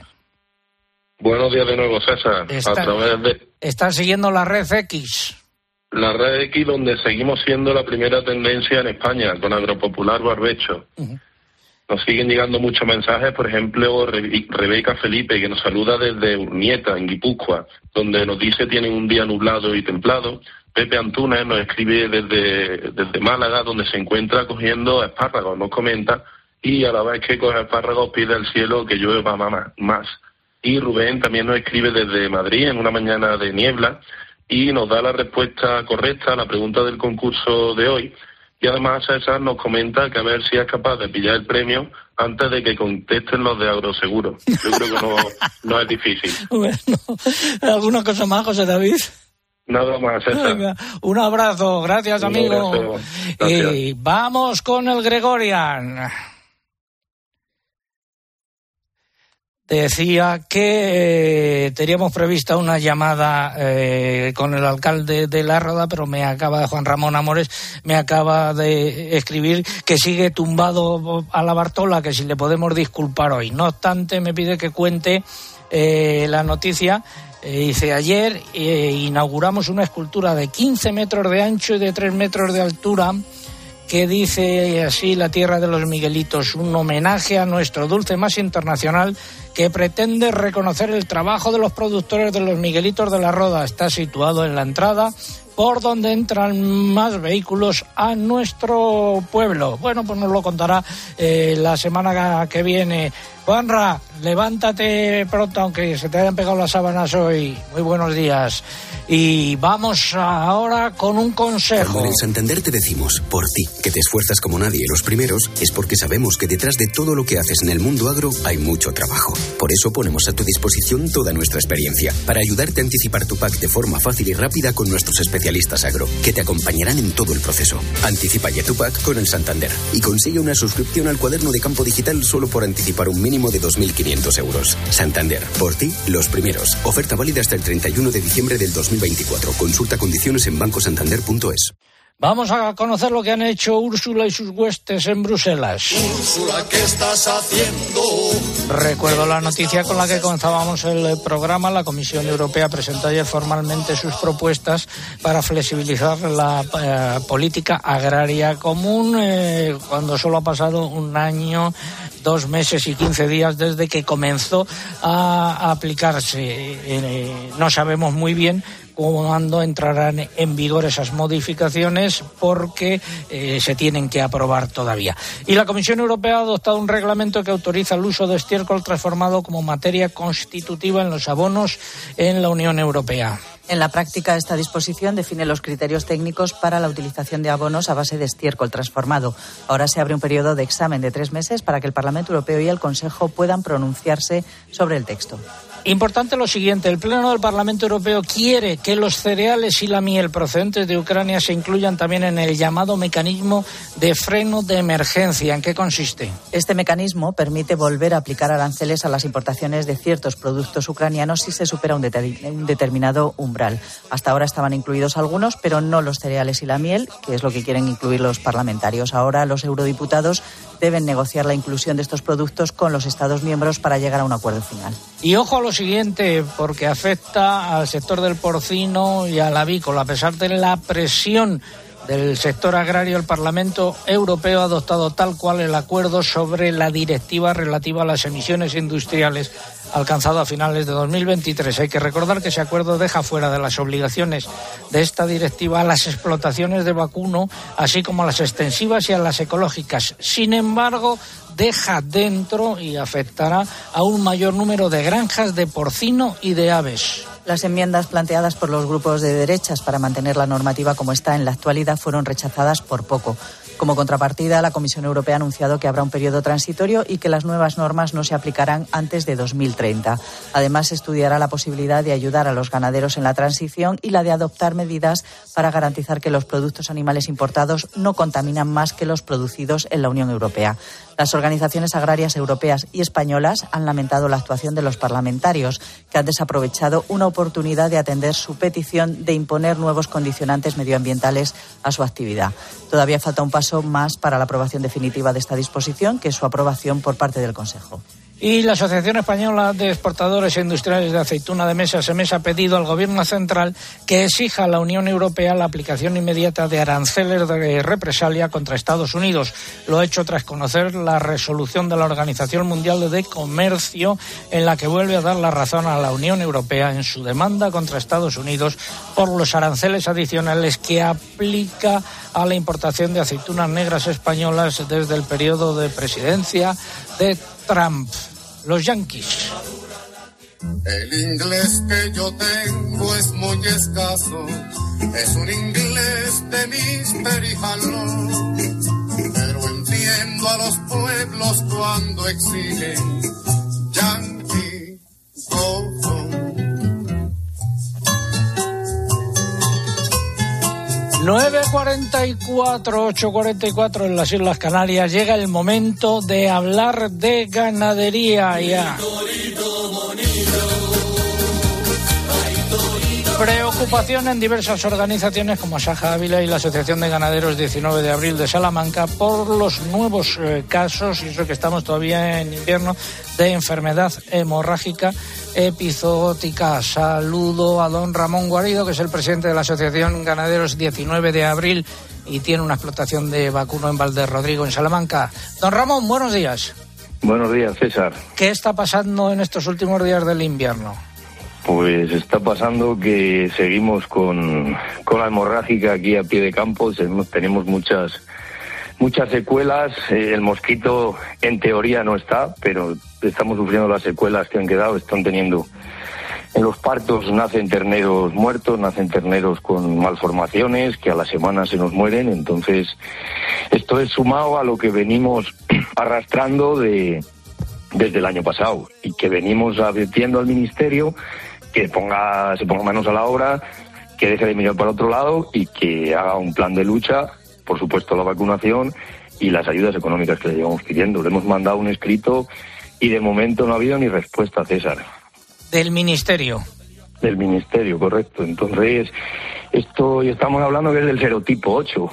Buenos días de nuevo, César. Estás siguiendo la red X. La red X, donde seguimos siendo la primera tendencia en España, con Agropopular Barbecho. Uh-huh. Nos siguen llegando muchos mensajes, por ejemplo, Rebeca Felipe, que nos saluda desde Urnieta, en Guipúzcoa, donde nos dice tienen un día nublado y templado. Pepe Antuna nos escribe desde Málaga, donde se encuentra cogiendo espárragos, nos comenta, y a la vez que coge espárragos pide al cielo que llueva más. Y Rubén también nos escribe desde Madrid, en una mañana de niebla, y nos da la respuesta correcta a la pregunta del concurso de hoy. Y además César nos comenta que a ver si es capaz de pillar el premio antes de que contesten los de Agroseguro. Yo creo que no es difícil. Bueno, ¿alguna cosa más, José David? Nada más, César. Venga, un abrazo, gracias, amigo. Un abrazo. Gracias. Y vamos con el Gregorian. Decía que teníamos prevista una llamada con el alcalde de La Roda, pero Juan Ramón Amores me acaba de escribir que sigue tumbado a la Bartola, que si le podemos disculpar hoy. No obstante, me pide que cuente la noticia. Dice, ayer inauguramos una escultura de 15 metros de ancho y de 3 metros de altura, que dice así: la tierra de los Miguelitos, un homenaje a nuestro dulce más internacional que pretende reconocer el trabajo de los productores de los Miguelitos de La Roda. Está situado en la entrada por donde entran más vehículos a nuestro pueblo. Bueno, pues nos lo contará la semana que viene. Juanra, levántate pronto, aunque se te hayan pegado las sábanas hoy. Muy buenos días. Y vamos ahora con un consejo. Cuando en Santander te decimos, por ti, que te esfuerzas como nadie los primeros, es porque sabemos que detrás de todo lo que haces en el mundo agro hay mucho trabajo. Por eso ponemos a tu disposición toda nuestra experiencia, para ayudarte a anticipar tu PAC de forma fácil y rápida con nuestros especialistas agro, que te acompañarán en todo el proceso. Anticipa ya tu PAC con el Santander y consigue una suscripción al cuaderno de campo digital solo por anticipar un mínimo de 2.500 euros. Santander, por ti, los primeros. Oferta válida hasta el 31 de diciembre del 2024. Consulta condiciones en bancosantander.es. Vamos a conocer lo que han hecho Úrsula y sus huestes en Bruselas. Úrsula, ¿qué estás haciendo? Recuerdo la noticia con la que comenzábamos el programa. La Comisión Europea presentó ayer formalmente sus propuestas para flexibilizar la política agraria común, cuando solo ha pasado un año, 2 meses y 15 días desde que comenzó a aplicarse. No sabemos muy bien cuándo entrarán en vigor esas modificaciones, porque se tienen que aprobar todavía. Y la Comisión Europea ha adoptado un reglamento que autoriza el uso de estiércol transformado como materia constitutiva en los abonos en la Unión Europea. En la práctica, esta disposición define los criterios técnicos para la utilización de abonos a base de estiércol transformado. Ahora se abre un periodo de examen de 3 meses para que el Parlamento Europeo y el Consejo puedan pronunciarse sobre el texto. Importante lo siguiente: el Pleno del Parlamento Europeo quiere que los cereales y la miel procedentes de Ucrania se incluyan también en el llamado mecanismo de freno de emergencia. ¿En qué consiste? Este mecanismo permite volver a aplicar aranceles a las importaciones de ciertos productos ucranianos si se supera un determinado umbral. Hasta ahora estaban incluidos algunos, pero no los cereales y la miel, que es lo que quieren incluir los parlamentarios. Ahora los eurodiputados deben negociar la inclusión de estos productos con los Estados miembros para llegar a un acuerdo final. Y ojo a lo siguiente, porque afecta al sector del porcino y al avícola. A pesar de la presión del sector agrario, el Parlamento Europeo ha adoptado tal cual el acuerdo sobre la directiva relativa a las emisiones industriales alcanzado a finales de 2023. Hay que recordar que ese acuerdo deja fuera de las obligaciones de esta directiva a las explotaciones de vacuno, así como a las extensivas y a las ecológicas. Sin embargo, deja dentro y afectará a un mayor número de granjas de porcino y de aves. Las enmiendas planteadas por los grupos de derechas para mantener la normativa como está en la actualidad fueron rechazadas por poco. Como contrapartida, la Comisión Europea ha anunciado que habrá un periodo transitorio y que las nuevas normas no se aplicarán antes de 2030. Además, se estudiará la posibilidad de ayudar a los ganaderos en la transición y la de adoptar medidas para garantizar que los productos animales importados no contaminan más que los producidos en la Unión Europea. Las organizaciones agrarias europeas y españolas han lamentado la actuación de los parlamentarios, que han desaprovechado una oportunidad de atender su petición de imponer nuevos condicionantes medioambientales a su actividad. Todavía falta un paso más para la aprobación definitiva de esta disposición, que es su aprobación por parte del Consejo. Y la Asociación Española de Exportadores e Industriales de Aceituna de Mesa, SEMESA, ha pedido al Gobierno central que exija a la Unión Europea la aplicación inmediata de aranceles de represalia contra Estados Unidos. Lo ha hecho tras conocer la resolución de la Organización Mundial de Comercio, en la que vuelve a dar la razón a la Unión Europea en su demanda contra Estados Unidos por los aranceles adicionales que aplica a la importación de aceitunas negras españolas desde el periodo de presidencia de Trump. Los yanquis. El inglés que yo tengo es muy escaso, es un inglés de Mister y Jalón, pero entiendo a los pueblos cuando exigen Yankee, go home. 9:44, 8:44 en las Islas Canarias. Llega el momento de hablar de ganadería ya. Preocupación en diversas organizaciones como Saja Ávila y la Asociación de Ganaderos 19 de abril de Salamanca por los nuevos casos, y eso que estamos todavía en invierno, de enfermedad hemorrágica epizootica. Saludo a don Ramón Guarido, que es el presidente de la Asociación Ganaderos 19 de abril y tiene una explotación de vacuno en Valderrodrigo, en Salamanca. Don Ramón, buenos días. Buenos días, César. ¿Qué está pasando en estos últimos días del invierno? Pues está pasando que seguimos con la hemorrágica aquí a pie de campo. Tenemos muchas secuelas. El mosquito en teoría no está, pero estamos sufriendo las secuelas que han quedado. Están teniendo en los partos, nacen terneros muertos, nacen terneros con malformaciones que a la semana se nos mueren. Entonces esto es sumado a lo que venimos arrastrando desde el año pasado y que venimos advirtiendo al Ministerio que se ponga manos a la obra, que deje de mirar para otro lado y que haga un plan de lucha, por supuesto la vacunación y las ayudas económicas que le llevamos pidiendo. Le hemos mandado un escrito y de momento no ha habido ni respuesta, César. ¿Del Ministerio? Del Ministerio, correcto. Entonces, esto y estamos hablando que es del serotipo 8.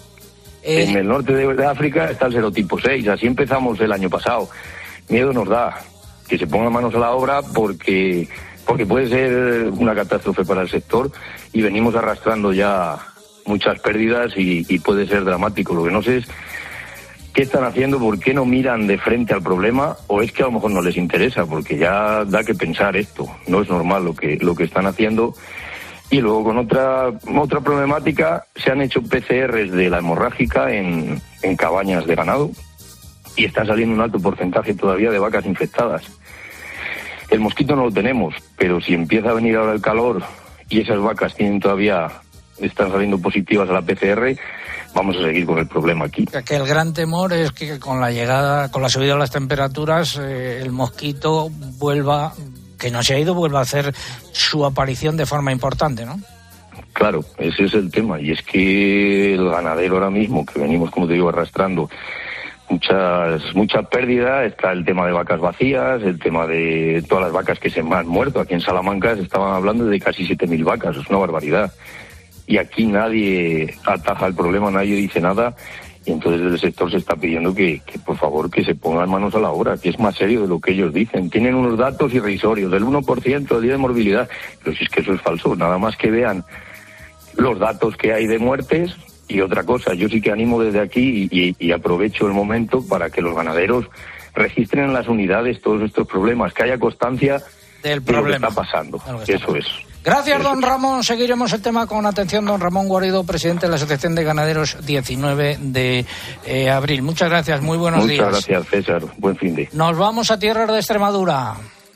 En el norte de África está el serotipo 6, así empezamos el año pasado. Miedo nos da que se pongan manos a la obra porque puede ser una catástrofe para el sector y venimos arrastrando ya muchas pérdidas y puede ser dramático. Lo que no sé es qué están haciendo, por qué no miran de frente al problema, o es que a lo mejor no les interesa, porque ya da que pensar esto. No es normal lo que están haciendo. Y luego con otra problemática, se han hecho PCRs de la hemorrágica en cabañas de ganado y está saliendo un alto porcentaje todavía de vacas infectadas. El mosquito no lo tenemos, pero si empieza a venir ahora el calor y esas vacas están saliendo positivas a la PCR, vamos a seguir con el problema aquí. Que el gran temor es que con la subida de las temperaturas, el mosquito vuelva a hacer su aparición de forma importante, ¿no? Claro, ese es el tema, y es que el ganadero ahora mismo, que venimos, como te digo, arrastrando mucha pérdida, está el tema de vacas vacías, el tema de todas las vacas que se han muerto. Aquí en Salamanca se estaban hablando de casi 7.000 vacas, es una barbaridad. Y aquí nadie ataja el problema, nadie dice nada, y entonces desde el sector se está pidiendo que por favor que se pongan manos a la obra, que es más serio de lo que ellos dicen. Tienen unos datos irrisorios del 1% del día de morbilidad, pero si es que eso es falso, nada más que vean los datos que hay de muertes. Y otra cosa, yo sí que animo desde aquí y aprovecho el momento para que los ganaderos registren en las unidades todos estos problemas, que haya constancia del problema, de lo que está pasando. Eso es. Gracias, don Ramón. Seguiremos el tema con atención. Don Ramón Guarido, presidente de la Asociación de Ganaderos 19 de abril. Muchas gracias, muy buenos días. Muchas gracias, César. Buen fin de. Nos vamos a tierras de Extremadura.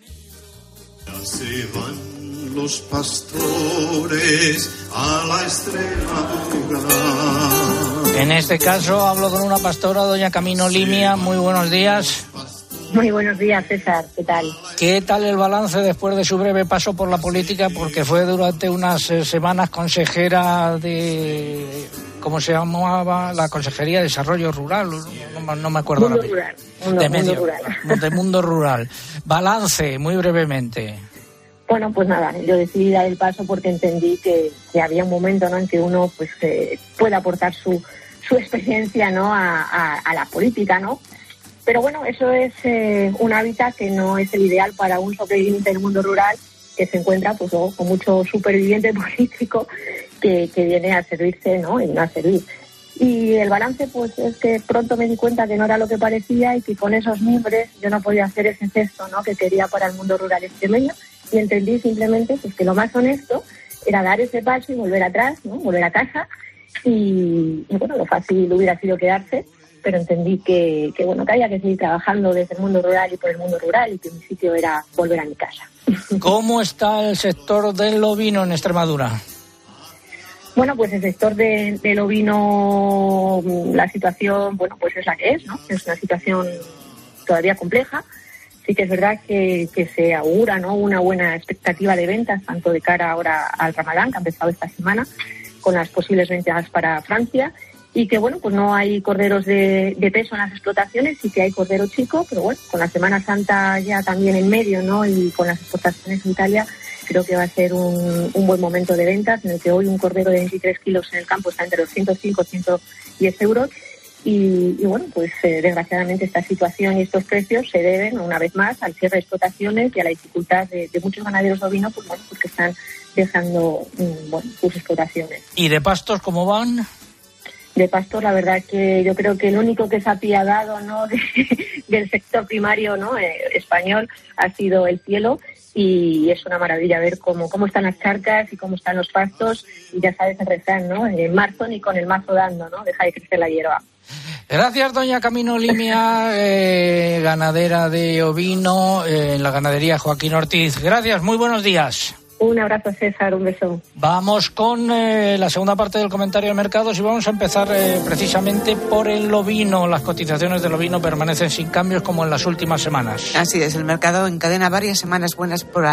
Los pastores a la Extremadura. En este caso hablo con una pastora, doña Camino Limia. Muy buenos días. Muy buenos días, César. ¿Qué tal? ¿Qué tal el balance después de su breve paso por la política? Porque fue durante unas semanas consejera de... ¿Cómo se llamaba? La Consejería de Desarrollo Rural. No me acuerdo Mundo ahora. Rural. De Mundo Rural. Balance, muy brevemente. Bueno, pues nada, yo decidí dar el paso porque entendí que había un momento, ¿no?, en que uno pues puede aportar su experiencia, ¿no?, a la política, ¿no? Pero bueno, eso es un hábitat que no es el ideal para un sobreviviente del mundo rural que se encuentra pues luego con mucho superviviente político que viene a servirse, ¿no?, y no a servir. Y el balance pues es que pronto me di cuenta que no era lo que parecía y que con esos mimbres yo no podía hacer ese gesto, ¿no?, que quería para el mundo rural extremeño. Y entendí simplemente pues que lo más honesto era dar ese paso y volver atrás, ¿no?, volver a casa. Y bueno, lo fácil hubiera sido quedarse, pero entendí que había que seguir trabajando desde el mundo rural y por el mundo rural y que mi sitio era volver a mi casa. ¿Cómo está el sector del ovino en Extremadura? Bueno, pues el sector del ovino, la situación, pues es la que es, ¿no? Es una situación todavía compleja. Sí que es verdad que se augura, ¿no?, una buena expectativa de ventas, tanto de cara ahora al Ramadán, que ha empezado esta semana, con las posibles ventas para Francia, y que, pues no hay corderos de peso en las explotaciones, sí que hay cordero chico, pero con la Semana Santa ya también en medio, ¿no?, y con las exportaciones en Italia, creo que va a ser un buen momento de ventas, en el que hoy un cordero de 23 kilos en el campo está entre los 105 y 110 euros. Y desgraciadamente esta situación y estos precios se deben, una vez más, al cierre de explotaciones y a la dificultad de muchos ganaderos ovinos, porque están dejando sus explotaciones. ¿Y de pastos cómo van? De pastos, la verdad que yo creo que el único que se ha apiadado, ¿no?, del sector primario, ¿no?, español, ha sido el cielo. Y es una maravilla ver cómo están las charcas y cómo están los pastos. Y ya sabes el refrán, ¿no? En marzo ni con el mazo dando, ¿no? Deja de crecer la hierba. Gracias, doña Camino Limia, ganadera de ovino en la ganadería Joaquín Ortiz. Gracias, muy buenos días. Un abrazo, César, un beso. Vamos con la segunda parte del comentario de mercados y vamos a empezar precisamente por el ovino. Las cotizaciones del ovino permanecen sin cambios como en las últimas semanas. Así es, el mercado encadena varias semanas buenas por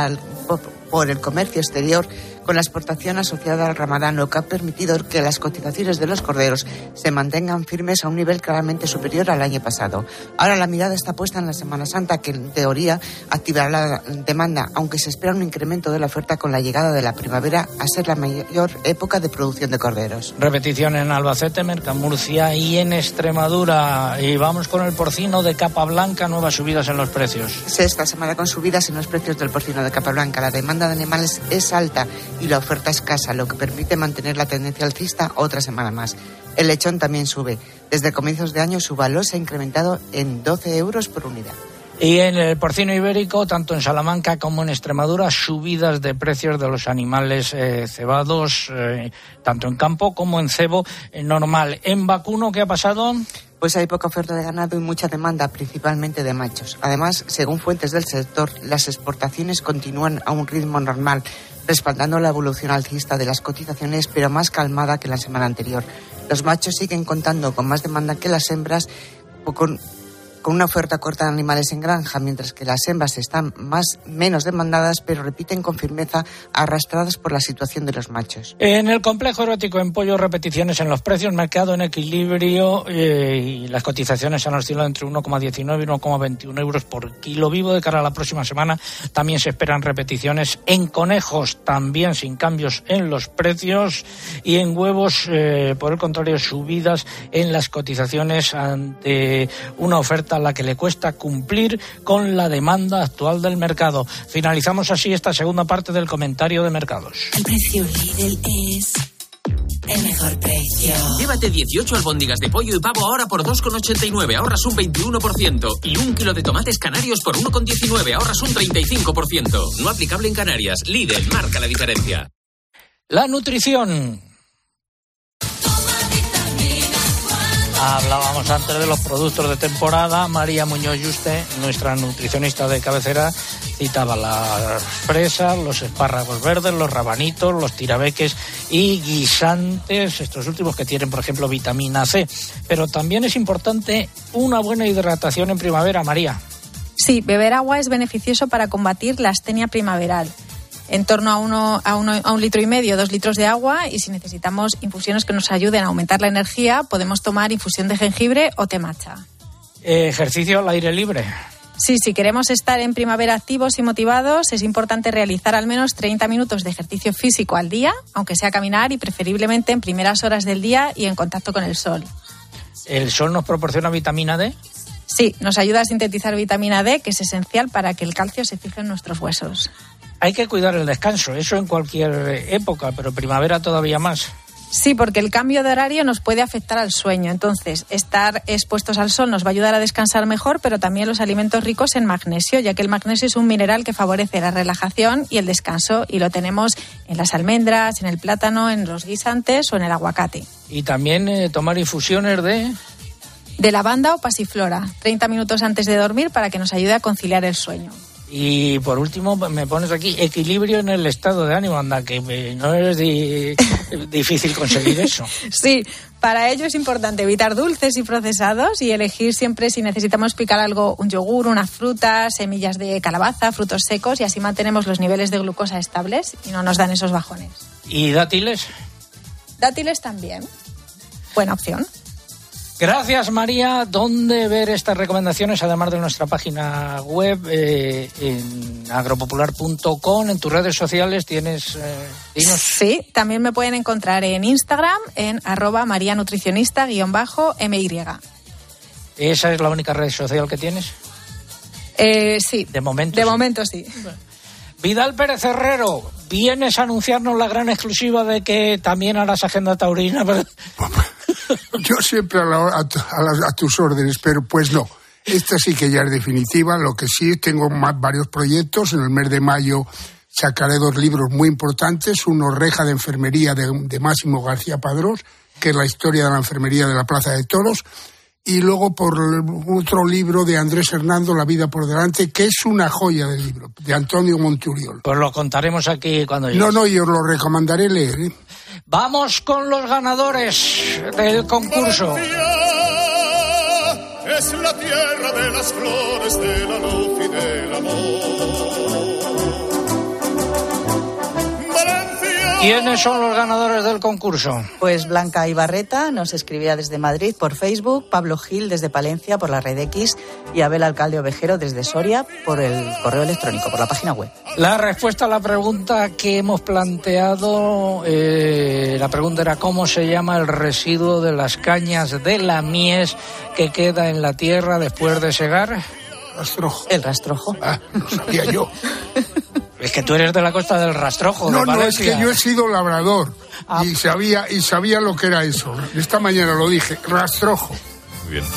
el comercio exterior, con la exportación asociada al Ramadán, lo que ha permitido que las cotizaciones de los corderos se mantengan firmes a un nivel claramente superior al año pasado. Ahora la mirada está puesta en la Semana Santa, que en teoría activará la demanda, aunque se espera un incremento de la oferta con la llegada de la primavera, a ser la mayor época de producción de corderos. Repetición en Albacete, Mercamurcia y en Extremadura. Y vamos con el porcino de capa blanca, nuevas subidas en los precios. Esta semana con subidas en los precios del porcino de capa blanca. La demanda de animales es alta y la oferta escasa, lo que permite mantener la tendencia alcista otra semana más. El lechón también sube. Desde comienzos de año su valor se ha incrementado en 12 euros por unidad. Y en el porcino ibérico, tanto en Salamanca como en Extremadura, subidas de precios de los animales cebados, tanto en campo como en cebo normal. En vacuno, ¿qué ha pasado? Pues hay poca oferta de ganado y mucha demanda, principalmente de machos. Además, según fuentes del sector, las exportaciones continúan a un ritmo normal, respaldando la evolución alcista de las cotizaciones, pero más calmada que la semana anterior. Los machos siguen contando con más demanda que las hembras, con una oferta corta de animales en granja, mientras que las hembras están menos demandadas, pero repiten con firmeza, arrastradas por la situación de los machos. En el complejo erótico en pollo, repeticiones en los precios, mercado en equilibrio y las cotizaciones han oscilado entre 1,19 y 1,21 euros por kilo vivo. De cara a la próxima semana también se esperan repeticiones en conejos, también sin cambios en los precios, y en huevos, por el contrario, subidas en las cotizaciones ante una oferta a la que le cuesta cumplir con la demanda actual del mercado. Finalizamos así esta segunda parte del comentario de mercados. El precio Lidl es el mejor precio. Llévate 18 albóndigas de pollo y pavo ahora por 2,89, ahorras un 21%. Y 1 kilo de tomates canarios por 1,19, ahorras un 35%. No aplicable en Canarias. Lidl, marca la diferencia. La nutrición. Hablábamos antes de los productos de temporada. María Muñoz Yuste, nuestra nutricionista de cabecera, citaba las fresas, los espárragos verdes, los rabanitos, los tirabeques y guisantes, estos últimos que tienen, por ejemplo, vitamina C. Pero también es importante una buena hidratación en primavera, María. Sí, beber agua es beneficioso para combatir la astenia primaveral. En torno a 1,5 litros, 2 litros de agua, y si necesitamos infusiones que nos ayuden a aumentar la energía, podemos tomar infusión de jengibre o té matcha. ¿Ejercicio al aire libre? Sí, si queremos estar en primavera activos y motivados, es importante realizar al menos 30 minutos de ejercicio físico al día, aunque sea caminar, y preferiblemente en primeras horas del día y en contacto con el sol. ¿El sol nos proporciona vitamina D? Sí, nos ayuda a sintetizar vitamina D, que es esencial para que el calcio se fije en nuestros huesos. Hay que cuidar el descanso, eso en cualquier época, pero primavera todavía más. Sí, porque el cambio de horario nos puede afectar al sueño. Entonces, estar expuestos al sol nos va a ayudar a descansar mejor, pero también los alimentos ricos en magnesio, ya que el magnesio es un mineral que favorece la relajación y el descanso, y lo tenemos en las almendras, en el plátano, en los guisantes o en el aguacate. Y también tomar infusiones de... de lavanda o pasiflora, 30 minutos antes de dormir para que nos ayude a conciliar el sueño. Y por último me pones aquí equilibrio en el estado de ánimo, anda, que no es difícil conseguir eso. Sí, para ello es importante evitar dulces y procesados y elegir siempre, si necesitamos picar algo, un yogur, una fruta, semillas de calabaza, frutos secos, y así mantenemos los niveles de glucosa estables y no nos dan esos bajones. ¿Y dátiles? Dátiles también. Buena opción. Gracias, María. ¿Dónde ver estas recomendaciones, además de nuestra página web, en agropopular.com? ¿En tus redes sociales tienes? Dinos. Sí, también me pueden encontrar en Instagram, en @marianutricionista_my. ¿Esa es la única red social que tienes? Sí. De momento. De momento sí. Vidal Pérez Herrero, ¿vienes a anunciarnos la gran exclusiva de que también harás agenda taurina? Yo siempre a tus órdenes, pero pues no. Esta sí que ya es definitiva. Lo que sí, tengo varios proyectos. En el mes de mayo sacaré 2 libros muy importantes. Uno, Reja de Enfermería, de Máximo García Padrós, que es la historia de la enfermería de la Plaza de Toros. Y luego por otro libro de Andrés Hernando, La vida por delante, que es una joya de libro, de Antonio Monturiol. Pues lo contaremos aquí cuando llegue. No, yo lo recomendaré leer, ¿eh? Vamos con los ganadores del concurso. Valencia es la tierra de las flores, de la luz y del amor. ¿Quiénes son los ganadores del concurso? Pues Blanca Ibarreta nos escribía desde Madrid por Facebook, Pablo Gil desde Palencia por la red X y Abel Alcalde Ovejero desde Soria por el correo electrónico, por la página web. La respuesta a la pregunta que hemos planteado, la pregunta era ¿cómo se llama el residuo de las cañas de la mies que queda en la tierra después de segar? Rastrojo. El rastrojo. Ah, lo sabía yo. Es que tú eres de la costa del Rastrojo. No, es que yo he sido labrador y sabía lo que era eso. Esta mañana lo dije, rastrojo. Muy bien.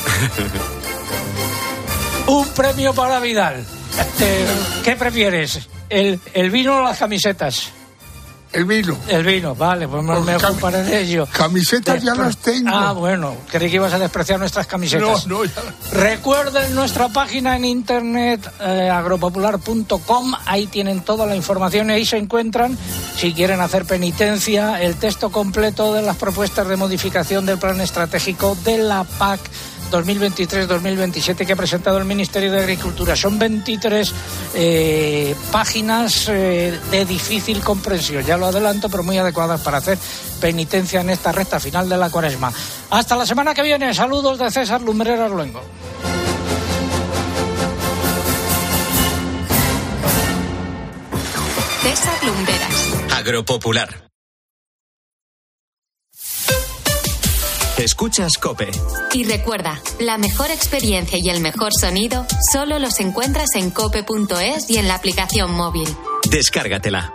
Un premio para Vidal. ¿Qué prefieres? ¿El vino o las camisetas? El vino. El vino, vale, pues me ocuparé de ello. Camisetas ya las tengo. Ah, bueno, creí que ibas a despreciar nuestras camisetas. No, ya. Recuerden nuestra página en internet, agropopular.com, ahí tienen toda la información y ahí se encuentran, si quieren hacer penitencia, el texto completo de las propuestas de modificación del plan estratégico de la PAC 2023-2027 que ha presentado el Ministerio de Agricultura. Son 23 páginas de difícil comprensión, ya lo adelanto, pero muy adecuadas para hacer penitencia en esta recta final de la Cuaresma. Hasta la semana que viene. Saludos de César Lumbreras Luengo. César Lumbreras. Agropopular. Escuchas COPE. Y recuerda, la mejor experiencia y el mejor sonido solo los encuentras en cope.es y en la aplicación móvil. Descárgatela.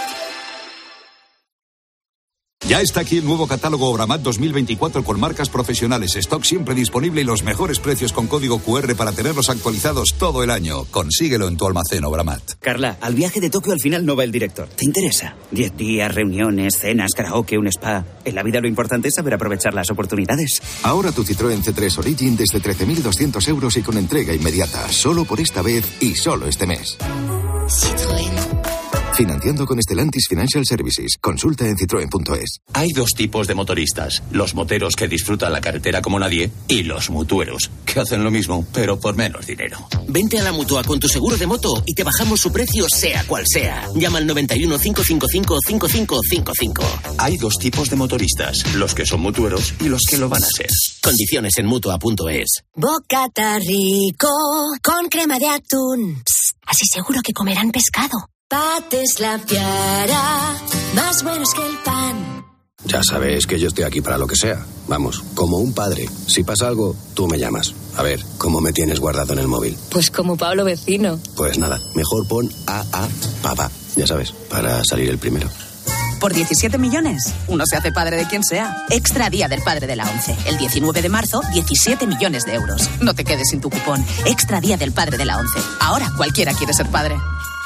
Ya está aquí el nuevo catálogo Obramat 2024 con marcas profesionales, stock siempre disponible y los mejores precios con código QR para tenerlos actualizados todo el año. Consíguelo en tu almacén Obramat. Carla, al viaje de Tokio al final no va el director. ¿Te interesa? 10 días, reuniones, cenas, karaoke, un spa. En la vida lo importante es saber aprovechar las oportunidades. Ahora tu Citroën C3 Origin desde 13.200 euros y con entrega inmediata. Solo por esta vez y solo este mes. Citroën. Financiando con Stellantis Financial Services. Consulta en citroen.es. Hay 2 tipos de motoristas. Los moteros que disfrutan la carretera como nadie y los mutueros, que hacen lo mismo, pero por menos dinero. Vente a la Mutua con tu seguro de moto y te bajamos su precio sea cual sea. Llama al 91 555 5555. Hay 2 tipos de motoristas. Los que son mutueros y los que lo van a ser. Condiciones en Mutua.es. Bocata rico con crema de atún. Psst, así seguro que comerán pescado. Pates la Fiara, más buenos que el pan. Ya sabes que yo estoy aquí para lo que sea. Vamos, como un padre. Si pasa algo, tú me llamas. A ver, ¿cómo me tienes guardado en el móvil? Pues como Pablo Vecino. Pues nada, mejor pon AA papá. Ya sabes, para salir el primero. Por 17 millones, uno se hace padre de quien sea. Extra Día del Padre de la ONCE. El 19 de marzo, 17 millones de euros. No te quedes sin tu cupón. Extra Día del Padre de la ONCE. Ahora cualquiera quiere ser padre.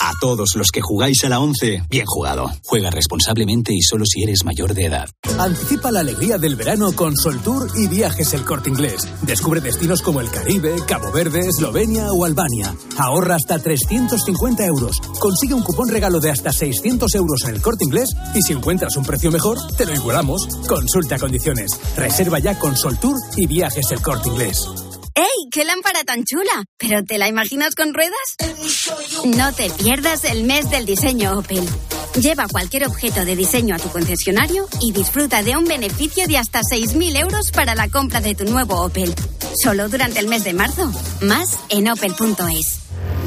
A todos los que jugáis a la 11, bien jugado. Juega responsablemente y solo si eres mayor de edad. Anticipa la alegría del verano con Soltour y Viajes El Corte Inglés. Descubre destinos como el Caribe, Cabo Verde, Eslovenia o Albania. Ahorra hasta 350 euros. Consigue un cupón regalo de hasta 600 euros en El Corte Inglés y si encuentras un precio mejor, te lo igualamos. Consulta condiciones. Reserva ya con Soltour y Viajes El Corte Inglés. ¡Ey! ¡Qué lámpara tan chula! ¿Pero te la imaginas con ruedas? No te pierdas el mes del diseño Opel. Lleva cualquier objeto de diseño a tu concesionario y disfruta de un beneficio de hasta 6.000 euros para la compra de tu nuevo Opel. Solo durante el mes de marzo. Más en opel.es.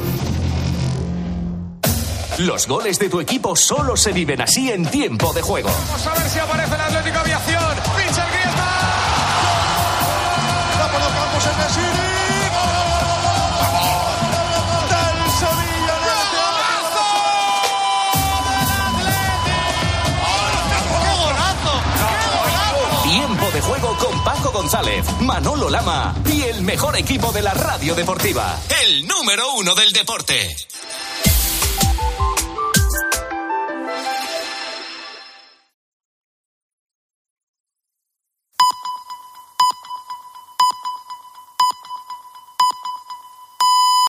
Los goles de tu equipo solo se viven así en tiempo de juego. Vamos a ver si aparece el Atlético Aviación. ¡Pincha el Griezmann! ¡Va por los campos el Messi! ¡Del Sevilla! Tiempo de juego con Paco González, Manolo Lama y el mejor equipo de la radio deportiva. El número 1 del deporte.